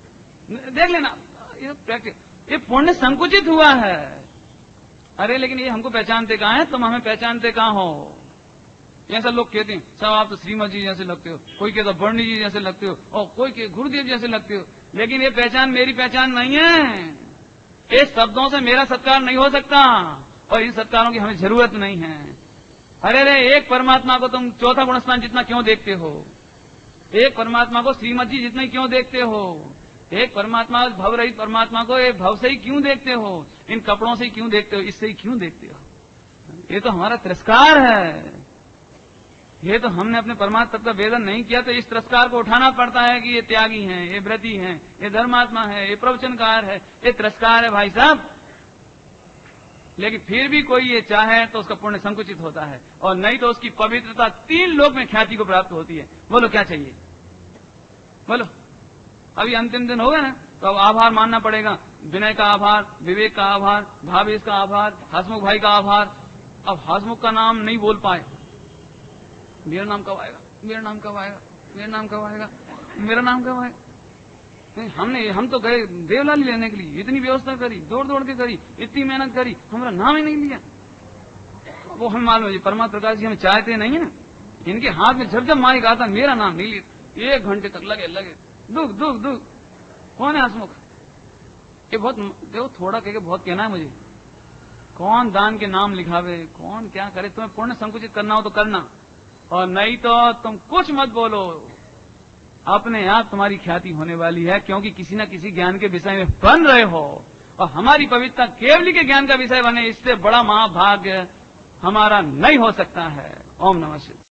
देख लेना, ये प्रैक्टिस, ये पुण्य संकुचित हुआ है। अरे लेकिन ये हमको पहचानते कहाँ है? तुम हमें पहचानते कहाँ हो? ऐसा लोग कहते हैं, सब आप तो श्रीमद जी जैसे लगते हो, कोई कहता बर्णी जी जैसे लगते हो, और कोई के गुरुदेव जैसे लगते हो। लेकिन ये पहचान मेरी पहचान नहीं है। इस शब्दों से मेरा सत्कार नहीं हो सकता, और इन सत्कारों की हमें जरूरत नहीं है। अरे रे, एक परमात्मा को तुम चौथा गुणस्थान जितना क्यों देखते हो? एक परमात्मा को श्रीमद जी जितना क्यों देखते हो? एक परमात्मा, भव रहित परमात्मा को एक भव से ही क्यों देखते हो? इन कपड़ों से ही क्यों देखते हो? इससे ही क्यों देखते हो? ये तो हमारा तिरस्कार है। ये तो हमने अपने परमात्मा तत्व का वेदन नहीं किया, तो इस तिरस्कार को उठाना पड़ता है कि ये त्यागी हैं, ये व्रती हैं, ये धर्मात्मा है, ये प्रवचनकार है, ये तिरस्कार है भाई साहब। लेकिन फिर भी कोई ये चाहे तो उसका पुण्य संकुचित होता है, और नहीं तो उसकी पवित्रता तीन लोक में ख्याति को प्राप्त होती है। बोलो क्या चाहिए? बोलो। अभी अंतिम दिन होगा ना, तो अब आभार मानना पड़ेगा। विनय का आभार, विवेक का आभार, भावेश का आभार, हसमुख भाई का आभार। अब हसमुख का नाम नहीं बोल पाए, मेरा नाम कब आएगा? मेरा नाम कब आएगा? मेरा नाम कब आएगा? मेरा नाम कब आएगा? नहीं, हमने हम तो गए देवलाली लेने के लिए, इतनी व्यवस्था करी, दौड़ दौड़ के करी, इतनी मेहनत करी, हमारा नाम ही नहीं लिया। वो हमें मालूम है परमात्मा प्रकाश जी हमें चाहते नहीं है ना, इनके हाथ में जब जब माइक आता मेरा नाम नहीं लिया। एक घंटे तक लगे लगे दुख दुख दुख। कौन है हसमुख? ये बहुत देखो, थोड़ा कह के बहुत कहना है मुझे। कौन दान के नाम लिखावे, कौन क्या करे। तुम्हें पुण्य संकुचित करना हो तो करना, और नहीं तो तुम कुछ मत बोलो। अपने आप तुम्हारी ख्याति होने वाली है, क्योंकि किसी न किसी ज्ञान के विषय में बन रहे हो, और हमारी पवित्रता केवली के ज्ञान का विषय बने, इससे बड़ा महाभाग्य हमारा नहीं हो सकता है। ओम नमः शिवाय।